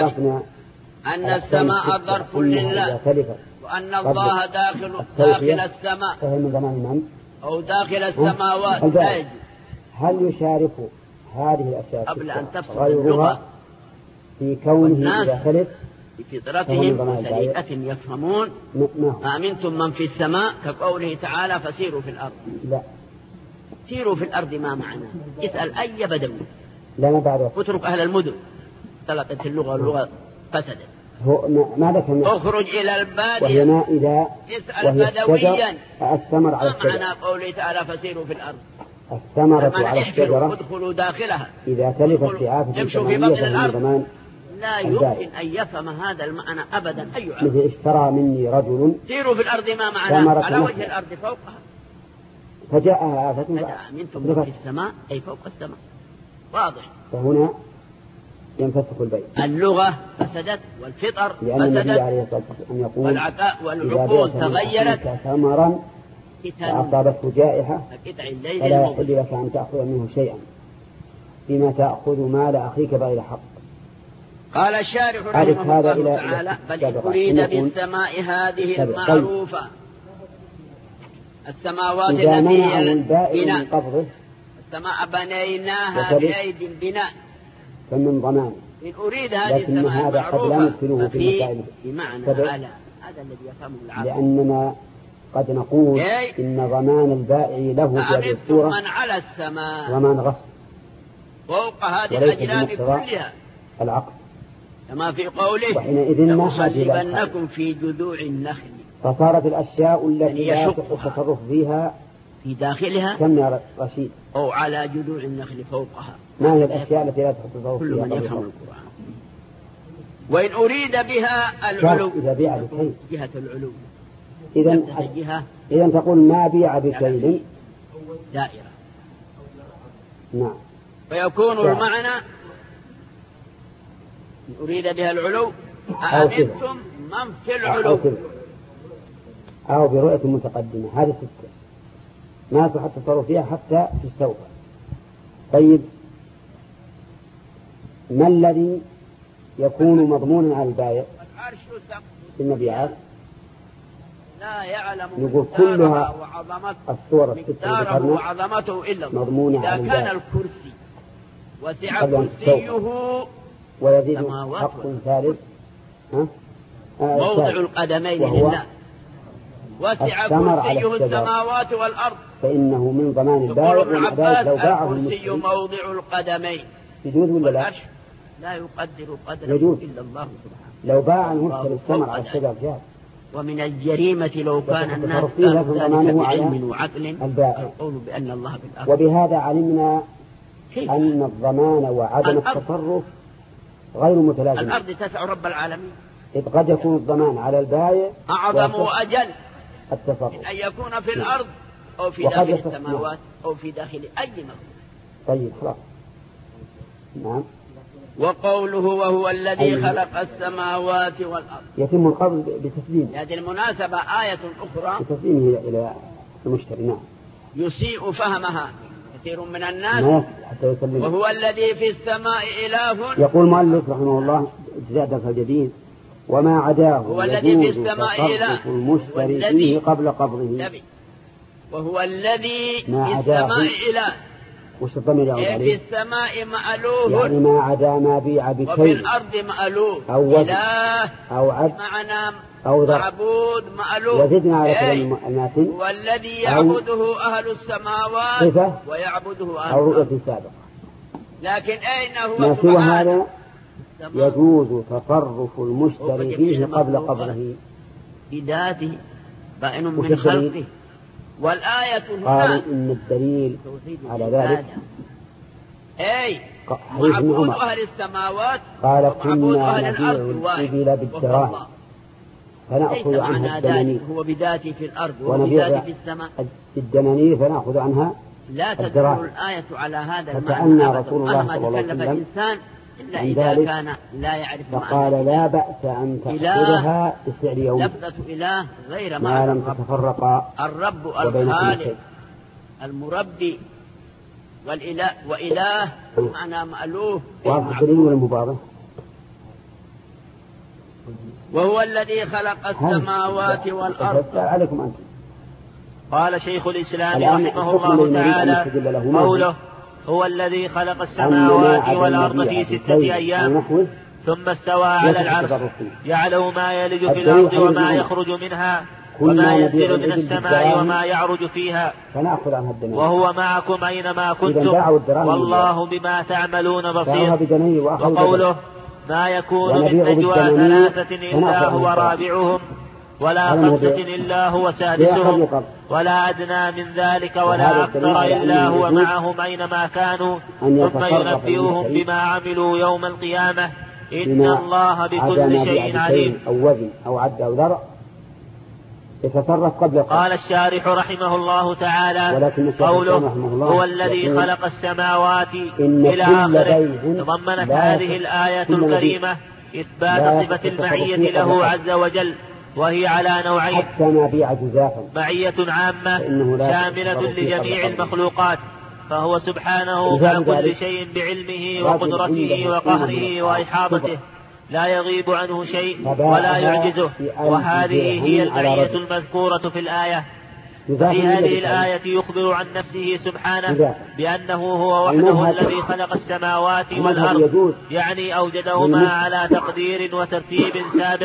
أن السماء ظرف لله وأن الله داخل داخل السماء أو داخل السماوات. هل يشارك هذه الأشياء قبل أن تفصل غيرها في كونه إذا خلف بفطرتهم وسليقة يفهمون أأمنتم من في السماء كقوله تعالى فسيروا في الأرض؟ لا، سيروا في الأرض ما معنى؟ اسأل أي بدوي، لا ما بعده، اترك أهل المدن طلقت اللغة واللغة فسدت. هو ما ذكر اخرج إلى البادية وهنا إذا اسأل بدويا الثمر على الشجرة. ما معنى قوله تعالى فسيروا في الأرض؟ الثمرة على الشجرة ادخلوا داخلها إذا تلفت سعافة يمشوا في بطن الأرض. لا يمكن أن يفهم هذا المعنى أبدا أي عام. مثل اشترى مني رجل سيروا في الأرض ما معنى على وجه الأرض فوقها، فجاءها آفة أمنتم في السماء أي فوق السماء، واضح. فهنا ينفسخ البيع. اللغة فسدت والفطر فسدت والعقول تغيرت. ثمرا فأصابته جائحة فلا يحل لك أن تأخذ منه شيئا فيما تأخذ مال أخيك بغير حق. قال الشارح رحمه الله تعالى بل أريد بالسماء هذه المعروفة السماوات التي هي البناء، السماء بنيناها بأيد البناء فمن ضمان. إن أريد هذه السماء المعروفة ففي بمعنى على هذا الذي يفهمه العقل. لأننا قد نقول إيه؟ إن ضمان البائع له في هذه الصورة من على السماء ضمان غصب فوق هذه الأجرام كلها العقل، كما في قوله وحينئذ لأصلبنكم في جذوع النخل. فصارت الأشياء التي لا يصح التصرف فيها في داخلها كم يا رشيد أو على جذوع النخل فوقها. ما هي الأشياء التي لا يصح التصرف فيها؟ كل من يفهم القرآن. وإن أريد بها العلو إذا بيع بكيل جهة العلو إذا إذا تقول ما بيع بكيل دائرة. نعم. فيكون دائرة. المعنى إن أريد بها العلو أأمنتم من في العلو أو, أو برؤية متقدمة. هذه ستة ما يصح التصرف فيها حتى تستوفى. طيب ما الذي يكون مضمونا على البائع في المبيعات؟ لا يعلم نقول كلها الصور مقداره وعظمته إلا الله. مضمونة إذا على كان الكرسي وسع كرسيه ويزيد حق ثالث ها؟ آه موضع القدمين لله وسع كرسيه السماوات والأرض فإنه من ضمان البائع وذلك لو باعه الكرسي موضع القدمين يجوز ولا لا؟ لا يقدر قدره إلا الله سبحانه. لو باع المرسل الثمر على الشجر جاز. ومن الجريمة لو كان الناس قالوا ذلك بعلم وعقل القول بأن الله بالآخر. وبهذا علمنا أن الضمان وعدم التصرف غير متلازمين. الأرض تسع رب العالمين، إذ قد يكون الضمان على البائع أعظم وأجل التصرف من أن يكون في الأرض أو في داخل السماوات أو في داخل أي مخلوق. طيب خلاص. نعم. وقوله وهو الذي خلق السماوات والأرض يتم القبض بتسليم. هذه المناسبة آية أخرى بتسليمه إلى المشتري. نعم. يسيء فهمها كثير من الناس. حتى يسلم. وهو الذي في السماء إله. يقول مؤلف رحمه الله إجزاء درس الجديد وما عداه هو الذي في السماء إله المشتري فيه قبل قبضه. وهو الذي في السماء إله وش الضمير يعود عليه؟ في السماء مألوه يعني ما عدا ما بيع بكيل وفي الأرض مألوه أو إله أو عد معنى أو معبود مألوه. وزدنا على كلام الماتن والذي يعبده أهل السماوات ويعبده أهل أو رؤية سابقة. لكن أين هو ما سوى هذا يجوز تصرف المشتري فيه قبل قبضه بذاته بائن من خلقه. والآية هنا قالوا إن الدليل على ذلك أي معبود أهل السماوات قال كنا نبيع الإبل بالدراهم فنأخذ عنها الدنانير. هو بذاته في الأرض وبذاته في السماء الدنانير فنأخذ عنها لا تدل الآية على هذا المعنى. فكأن رسول الله صلى الله عليه وسلم إلا إذا كان لا يعرف فقال لا بأس أن تأخذها بسعر يوم. لفظة إله غير ما لم تتفرق الرب الخالق المربي والإله وإله معنى مألوه. والدليل والمبارك وهو الذي خلق السماوات والأرض. عليكم أنت. قال شيخ الإسلام رحمه الله تعالى قوله هو الذي خلق السماوات والأرض في ستة أيام ثم استوى على العرش يعلم ما يلج في الأرض وما يخرج منها وما ينزل من السماء وما يعرج فيها وهو معكم أينما كنتم والله بما تعملون بصير. وقوله ما يكون من نجوى ثلاثة إلا هو رابعهم ولا خمسة إلا هو سادسهم ولا أدنى من ذلك ولا أكثر إلا هو معهم أينما كانوا ثم ينبئهم بما عملوا يوم القيامة إن الله بكل شيء عليم. أو وزن أو عد أو ذرع يتصرف قبل. قال الشارح رحمه الله تعالى قوله هو الذي خلق السماوات إلى آخره تضمنت هذه الآية الكريمة إثبات صفة المعية له عز وجل وهي على نوعين حتى ما بيع جزافا معية عامة شاملة لجميع المخلوقات فهو سبحانه مع كل شيء بعلمه وقدرته وقهره وإحاطته لا يغيب عنه شيء ولا يعجزه. وهذه هي المعية المذكورة في الآية. في هذه الآية يخبر عن نفسه سبحانه بأنه هو وحده الذي خلق السماوات والأرض يعني أوجدهما على تقدير وترتيب سابق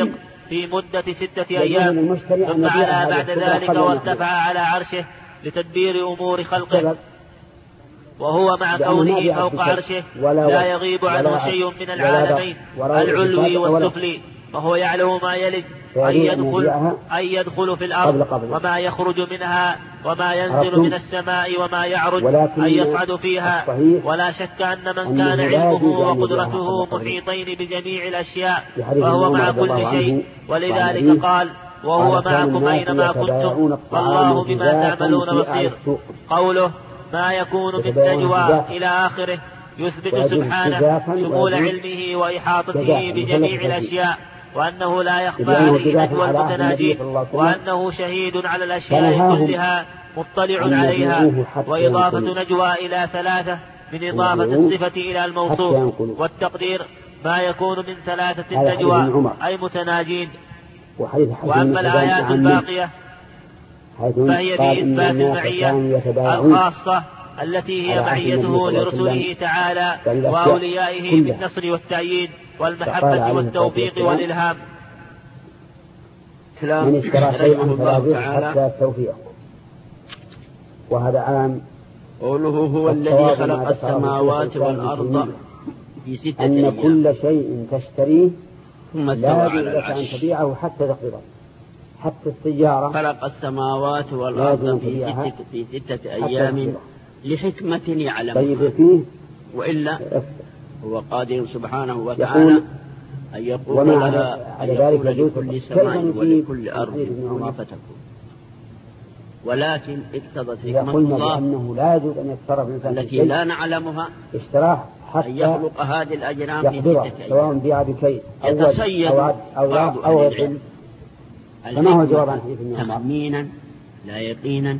في مدة ستة أيام، ثم على بعد ذلك وارتفع على عرشه لتدبير أمور خلقه، وهو مع كونه فوق عرشه لا يغيب عنه شيء من العالمين العلوي والسفلي، فهو يعلم ما يلج أن يدخل, أن يدخل في الأرض وما يخرج منها وما ينزل من السماء وما يعرج أن يصعد فيها. ولا شك أن من كان علمه وقدرته محيطين بجميع الأشياء فهو مع كل شيء، ولذلك قال وهو معكم أينما كنتم والله بما تعملون بصير. قوله ما يكون من نجوى إلى آخره يثبت سبحانه شمول علمه وإحاطته بجميع الأشياء، وأنه لا يخفى عليه نجوى المتناجين، وأنه شهيد على الأشياء كلها مطلع عليها. وإضافة نجوى إلى ثلاثة من إضافة الصفة إلى الموصوف، والتقدير ما يكون من ثلاثة نجوى أي متناجين. وأما الآيات الباقية فهي في إثبات المعية الخاصة التي هي معيته لرسله تعالى وأوليائه بالنصر والتأييد والمحبة والتوفيق والإلهام. من اشترى شيئا فلا يبيع حتى التوفيق. وهذا عام. قوله هو الذي خلق السماوات والأرض في ستة أيام أن كل شيء تشتريه لا يجوز لك أن تبيعه حتى تقبضه. حتى السيارة خلق السماوات والأرض في ستة, في ستة أيام لحكمة يعلم. طيب فيه وإلا هو قادر سبحانه وتعالى أن يقول لها أن يقول لكل سماء ولكل أرض كن فتكون، ولكن اقتضت حكمة الله أنه لا يجوز أن يتصرف الإنسان التي لا نعلمها اشتراه حتى أن يخلق هذه الأجرام في ستة أيام، سواء بيع بكي يتصيد أو أو أو العلم. فما هو جواب عن حديث ابن عمر؟ تخمينا لا يقينا،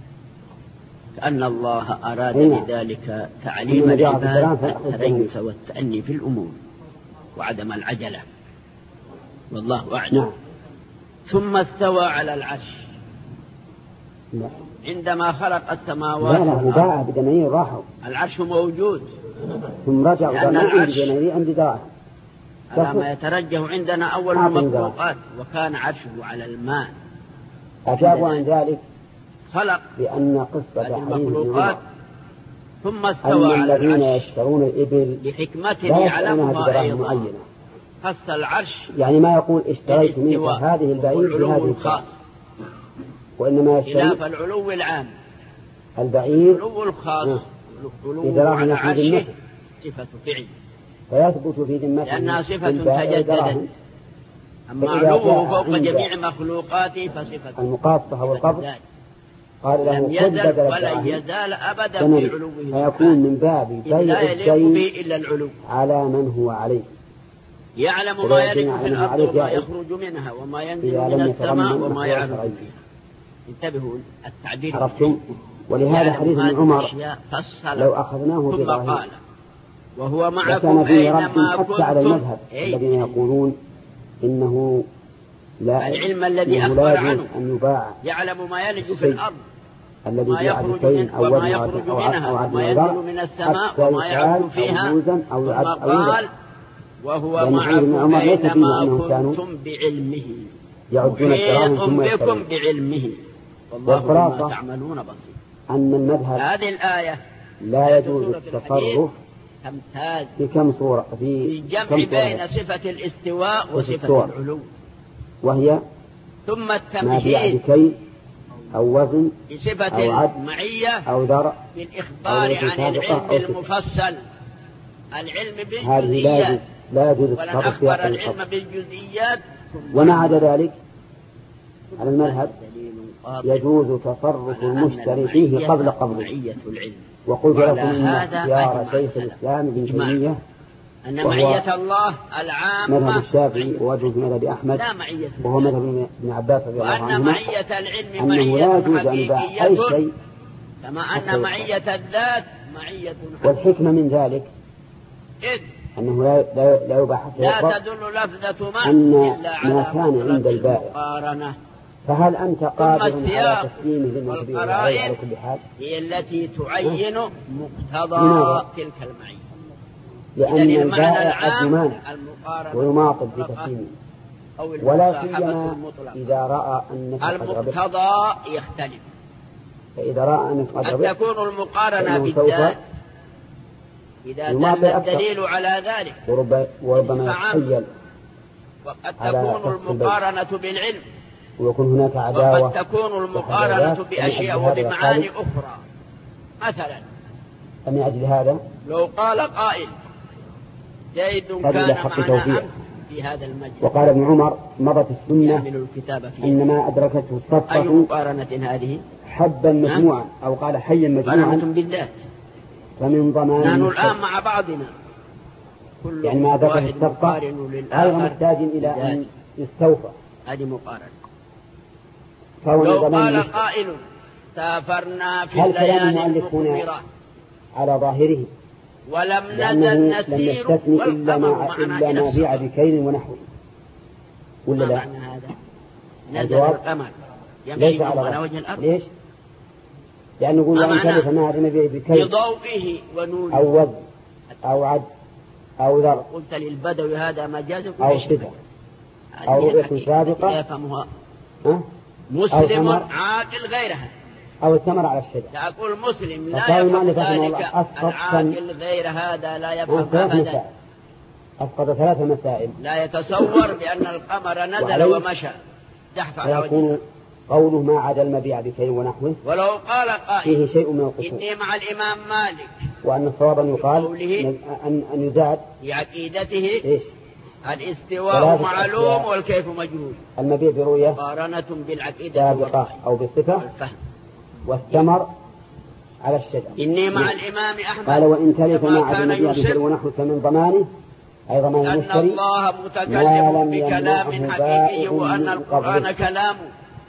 كأن الله أراد بذلك تعليم العباد التريث والتأني في الأمور وعدم العجلة، والله أعلم. نعم. ثم استوى على العرش. لا. عندما خلق السماوات لا لا هو باع بدنيا راحوا. العرش موجود ثم رجع وقال عندي بدنيا عندي دراهم على ما يترجح عندنا أول المخلوقات، وكان عرشه على الماء. أجابوا عن ذلك خلق بأن قصة المخلوقات ثم استوى على الذين العرش يشترون الإبل لحكمة يعلمها أيضا. خص العرش يعني ما يقول اشتريت منك هذه البعير بهذه الخاص، وإنما يشتري خلاف العلو العام. البعير العلو الخاص العلو على عرشه صفة فعل فيثبت في ذمته لأنها صفة تجددت. أما علوه فوق جميع مخلوقاته فصفة المقاطعة والقبض قال له لم يزل ولن يزال أبدا في علوه، فيكون من باب بيع الشيء إلا العلو على من هو عليه. يعلم ما يلج في الأرض وما يخرج منها وما ينزل من السماء وما يعرج فيها. انتبهوا التعبير عرفتم. ولهذا حديث ابن عمر لو أخذناه بظاهره وهو معكم أينما كنتم حتى على المذهب أي الذين يقولون إنه لا العلم الذي أخبر عنه أن يباع يعلم ما يلج في الأرض الذي ما يخرج منها وما يخرج منها وما ينزل من السماء وما يعرج فيها. ثم قال وهو معكم أينما كنتم بعلمه يحيط بكم بعلمه والله بما تعملون بصير. أن المذهب هذه الآية لا يجوز التصرف تمتاز في كم صورة في الجمع بين صفة الاستواء وصفة العلو، وهي ثم التمهيد كي أو وزن بصفة المعية أو درع في الإخبار عن العلم المفصل. العلم بالجزئيات لا يجوز ولن أخبر العلم بالجزئيات. ومع ذلك على المذهب يجوز تصرف المشتري فيه قبل قبضه. وقلت لكم إن اختيار شيخ الإسلام ابن تيمية أن معية الله العامة مذهب الشافعي ووجه في مذهب أحمد وهو مذهب ابن عباس رضي الله عنهما، وأن معية العلم أنه لا يجوز أن يباع أي شيء كما أن معية الذات معية والحكمة من ذلك إذ أنه لا لا يباع حتى لا تدل لفظة ما أن إلا على ما كان عند البائع. فهل أنت قادر على تسليمه لما تبيعه على كل حال؟ هي التي تعين مقتضى تلك المعية. لأن البائع قد يمانع ويماطل في تسليمه. أو ولا المصاحبة سيما المطلقة. إذا رأى أنك قد ربحت، المقتضى يختلف. فإذا رأى أنك قد قد ربحت تكون المقارنة فإنه سوف بالذات إذا دل يماطل أكثر. الدليل على ذلك، ورب- وربما فعام. يتحيل وقد على تكون شخص المقارنة بالعلم، ويكون هناك عداوة، وقد تكون المقارنة وتحديات. بأشياء فمن أجل هذا وبمعاني قال- أخرى. مثلا فمن أجل هذا لو قال قائل زيد هذا كان إلى حق معنا توفيق. أمس في هذا المجلس، وقال ابن عمر مضت السنة يعمل الكتاب فيه. أن ما أدركته أي الصفقة مقارنة هذه؟ حبا مجموعا، أو قال حيا مقارنة مجموعا، بالذات. فمن ضمان نحن المشتري. الآن مع بعضنا كل يعني ما أدركه واحد الصفقة مقارن غير للآخر محتاج إلى بالذات. أن يستوفى، هذه مقارنة. فهو لو من ضمان قال المشتري. قائل سافرنا في هل كلام الليالي المؤلف هنا المقمرة على ظاهره ولم لأنه نزل لم نسير يستثني إلا ما والقمر معنا إلا إلى ما بيع السماء؟ بكيل ونحوه، ولا ما لا؟ معنى هذا؟ نزل الجواب القمر ليس يمشي على على ظاهره. وجه الأرض ليش؟ لأنه يقول ما وإن معناه؟ كلف ما أدنى به بكيل بضوئه ونوره. أو وزن أو عد أو ذر قلت للبدوي هذا مجاز أو صفة أو رؤية سابقة، يفهمها ها؟ مسلم ثمر. عاقل غيرها. أو الثمر على الشجر. تقول مسلم لا فقال يفهم المؤلف رحمه ذلك، الله أسقط العاقل غير هذا لا يفهم ثلاث أبدا. مسائل، أسقط ثلاث مسائل، لا يتصور بأن القمر نزل وعليه ومشى تحت على وجهه. فيكون قوله ما عدا المبيع بكيل ونحوه ولو قال قائل فيه شيء من القصور، إني مع الإمام مالك وأن الصواب أن يقال قوله أن أن يزاد في عقيدته إيش؟ الاستواء ثلاثة معلوم أشياء. والكيف مجهول، المبيع برؤية مقارنة بالعقيدة سابقة والرأي أو بالصفة، والفهم. والثمر على الشجر. إني مع الإمام أحمد قال وإن تلف كما ما عدا كان المبيع بكيل يصر ونحوه فمن ضمانه أي ضمان أن المشتري الله ما متكلم لم بكلام يمنعه حقيقي بائع وأن من القرآن قبله. كلامه.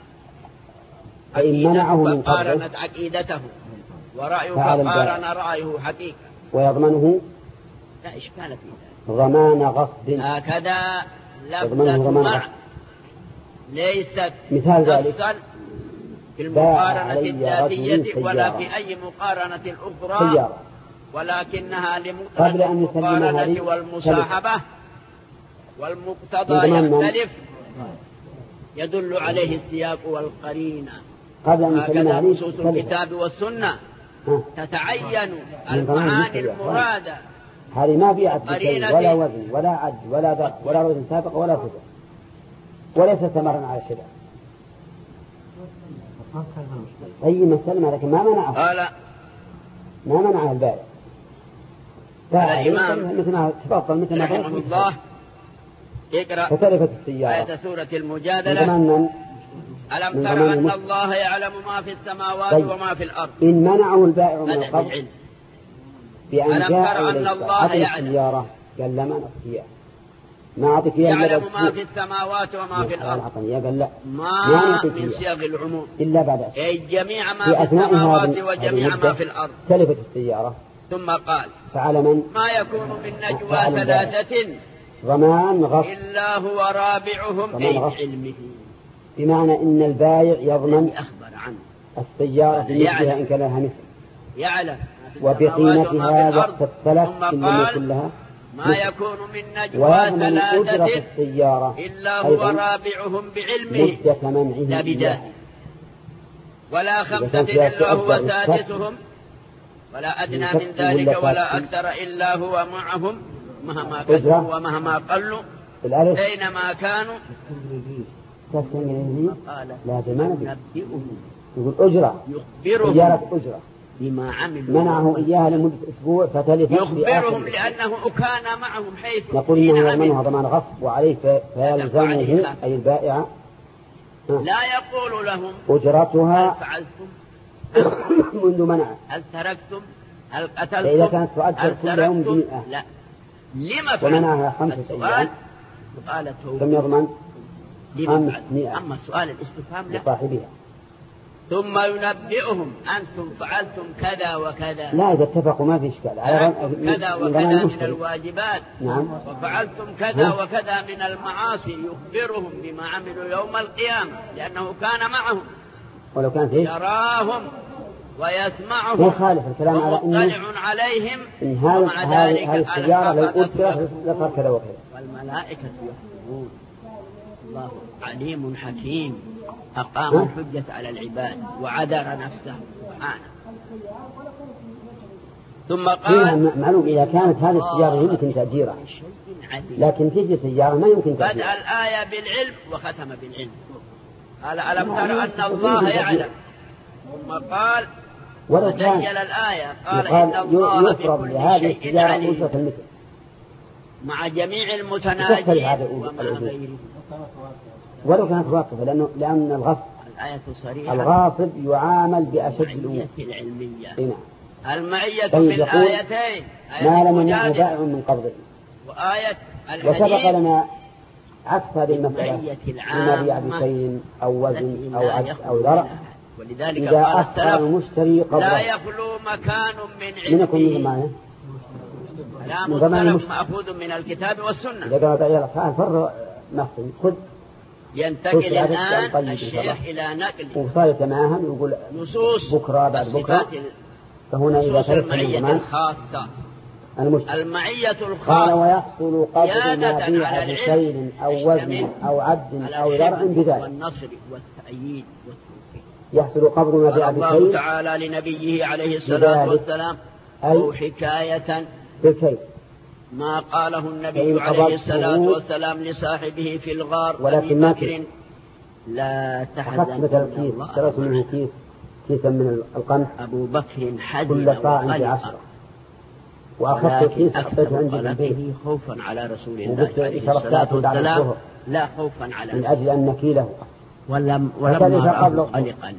فإن منعه من قبله فقارنت عقيدته ورأيه فعل فقارن البائع. رأيه حقيقة. ويضمنه لا إشكال في ذلك. ضمان غصب. هكذا يضمنه لفظة ضمان مع غصب. ليست مثال ذلك نصا في باع المقارنة علي الذاتية رجل ولا سيارة. في أي مقارنة أخرى، سيارة ولكنها قبل لمقتضى أن يسلمها لي المقارنة والمصاحبة، والمقتضى من ضمن من؟ يختلف يدل عليه السياق والقرينة. قبل أن هكذا يسلمها لي نصوص سلفها. الكتاب والسنة ها. تتعين من ضمن المعاني المشتري. المرادة. هذه ما بيعت بشيء قرينة ولا وزن ولا عد ولا ذر ولا وزن سابق ولا صفة، وليس ثمرا على الشجر. أي مسلمة لكن ما منعه قال ما منعه البائع. الإمام مثل ما تفضل مثل ما رحمه الله اقرأ فتلفت السيارة آية سورة من المجادلة. ضمن من؟ ألم من تر ضمن أن المسلم. الله يعلم ما في السماوات طيب. وما في الأرض. إن منعه البائع من بدأ القبض بالعلم. بأن ألم جاء تر أن إليك الله أعطي يعلم. السيارة قال لا ما نعطيك إياه، ما أعطيك إياه يعلم إلا ما بس- في السماوات وما في الأرض. أعطني إياه قال لا ما نعطيك من إياه صيغ العموم، إلا بعد أشهر. أي جميع ما في في أثناء السماوات هذه- وجميع هذه ما المدة في الأرض. تلفت السيارة ثم قال فعلى من؟ ما يكون من نجوى فعل البائع. ثلاثة ضمان غصب، إلا هو رابعهم ضمان أي غصب. علمه بمعنى إن البائع يضمن الذي أخبر عنه. السيارة بمثلها يعلم. إن كان لها مثل يعلم ما في السماوات وما في وبقيمتها الأرض. وقت الثلاث ثم إن لم يكن قال لها ما مثل. يكون من نجوى ويضمن أجرة ثلاثة السيارة إلا هو أيضا رابعهم بعلمه مدة منعه لا بداية، إياه. ولا إذا خمسة كان فيها إلا هو تؤجر سادسهم ولا أدنى من من كسب ذلك ولا ولا كسب. أكثر إلا هو معهم مهما أجرة. كسبوا ومهما قلوا الألف أينما كانوا. كسر إنجليزي قال لا جمال به. نبئهم يقول أجرة يخبرهم إجارة أجرة بما عملوا منعه إياها لمدة أسبوع فتلفت يخبرهم بآخر. لأنه كان معهم حيث نقول حين إنه عملوا. يضمنها ضمان غصب وعليه في- فيلزمه أي البائع لا يقول لهم هل أجرتها فعلتم منذ منعه. هل تركتم هل فإذا قتلتم كانت تؤجر هل كل يوم تركتم بمئة لا لما ومنعها فعلتم خمسة السؤال أيام قالت هو كم يضمن؟ لما خمس فعلتم. مئة أما السؤال الاستفهام لا. لصاحبها. ثم ينبئهم أنتم فعلتم كذا وكذا لا إذا اتفقوا ما في إشكال على فعلتم من- كذا من ضمان وكذا من المشتري. الواجبات نعم. وفعلتم كذا ها؟ وكذا من المعاصي يخبرهم بما عملوا يوم القيامة لأنه كان معهم ولو كانت إيش؟ يراهم ما ويسمعهم يخالف الكلام على إنه ومطلع عليهم إن هذا ومع هذه ذلك هذه السيارة لو الحفظة أجرت يكفرون لصار كذا وكذا. والملائكة يكفرون الله عليم حكيم أقام الحجة على العباد وعذر نفسه سبحانه. ثم قال معلوم إذا كانت هذه السيارة يمكن تأجيرها، لكن تجي سيارة ما يمكن تأجيرها. بدأ الآية بالعلم وختم بالعلم. قال ألم تر أن الله يعلم، ثم قال وسجل الآية قال إن الله بكل شيء عليم مع جميع المتناجين ومع غيره. ولو كانت واقفة، لأنه لأن الغصب الآية صريحة الغاصب يعامل بأشد الأمور العلمية. هنا المعية من آيتين، ما لم يمنع بائع من قبضه، وآية وسبق لنا عكس هذه المسألة فيما بيع بشيء أو وزن أو عجز أو ذرع، ولذلك إذا قال أخطأ المشتري قبضه لا يخلو مكان من من يكون من علمه. ضمانه؟ كلام السلف مأخوذ من الكتاب والسنة. إذا قال بيع الأصحاب فر نفسه خذ. ينتقل الآن الشيخ إلى نقل وصار يتماهل ويقول نصوص بكرة بعد بكرة. فهنا إذا نصوص المعية الخاصة المشتري المعية قال الخاصة ويحصل قبض ما بيع بشيء أو وزن أو عد أو ذرع بذلك، والنصر والتأييد والتوفيق. يحصل قبض ما بيع بشيء الله تعالى لنبيه عليه الصلاة والسلام أو حكاية بالكيل ما قاله النبي عليه الصلاة والسلام لصاحبه في الغار أبي بكر لا تحزن مثل كيس اشتريت منه كيس كيسا من القمح أبو بكر حزن كل صاع بعشرة، وأخذت كيس حطيته عندي في البيت خوفا على رسول الله عليه الصلاة والسلام، لا خوفا على من أجل أن نكيله. ولم ولما قلقا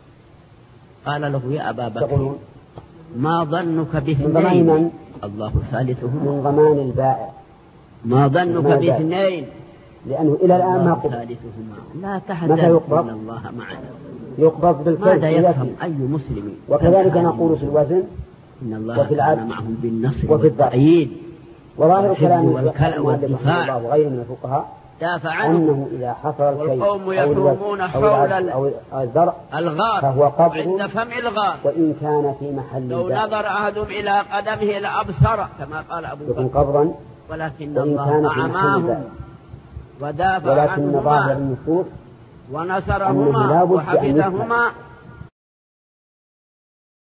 قال له يا أبا بكر ما ظنك باثنين؟ الله ثالثهما. من ضمان البائع. ما ظنك باثنين؟ لأنه إلى الآن ما قبض. ثالثهما لا تحزن إن الله معنا. يقبض بالكيس. ماذا يفهم أي مسلم؟ وكذلك نقول في الوزن إن الله كان معهم بالنصر والتأييد. وظاهر كلام والدفاع وغيره من الفقهاء دافع عنه أنه إذا حصل الكيس والقوم يحومون حول الزرع الغار فهو قبض عند فم الغار، وإن كان في محل لو نظر أحدهم إلى قدمه لأبصر كما قال أبو بكر، قبضا ولكن الله أعماهم ودافع ولكن ظاهر عنهما النصوص ونصرهما وحفظهما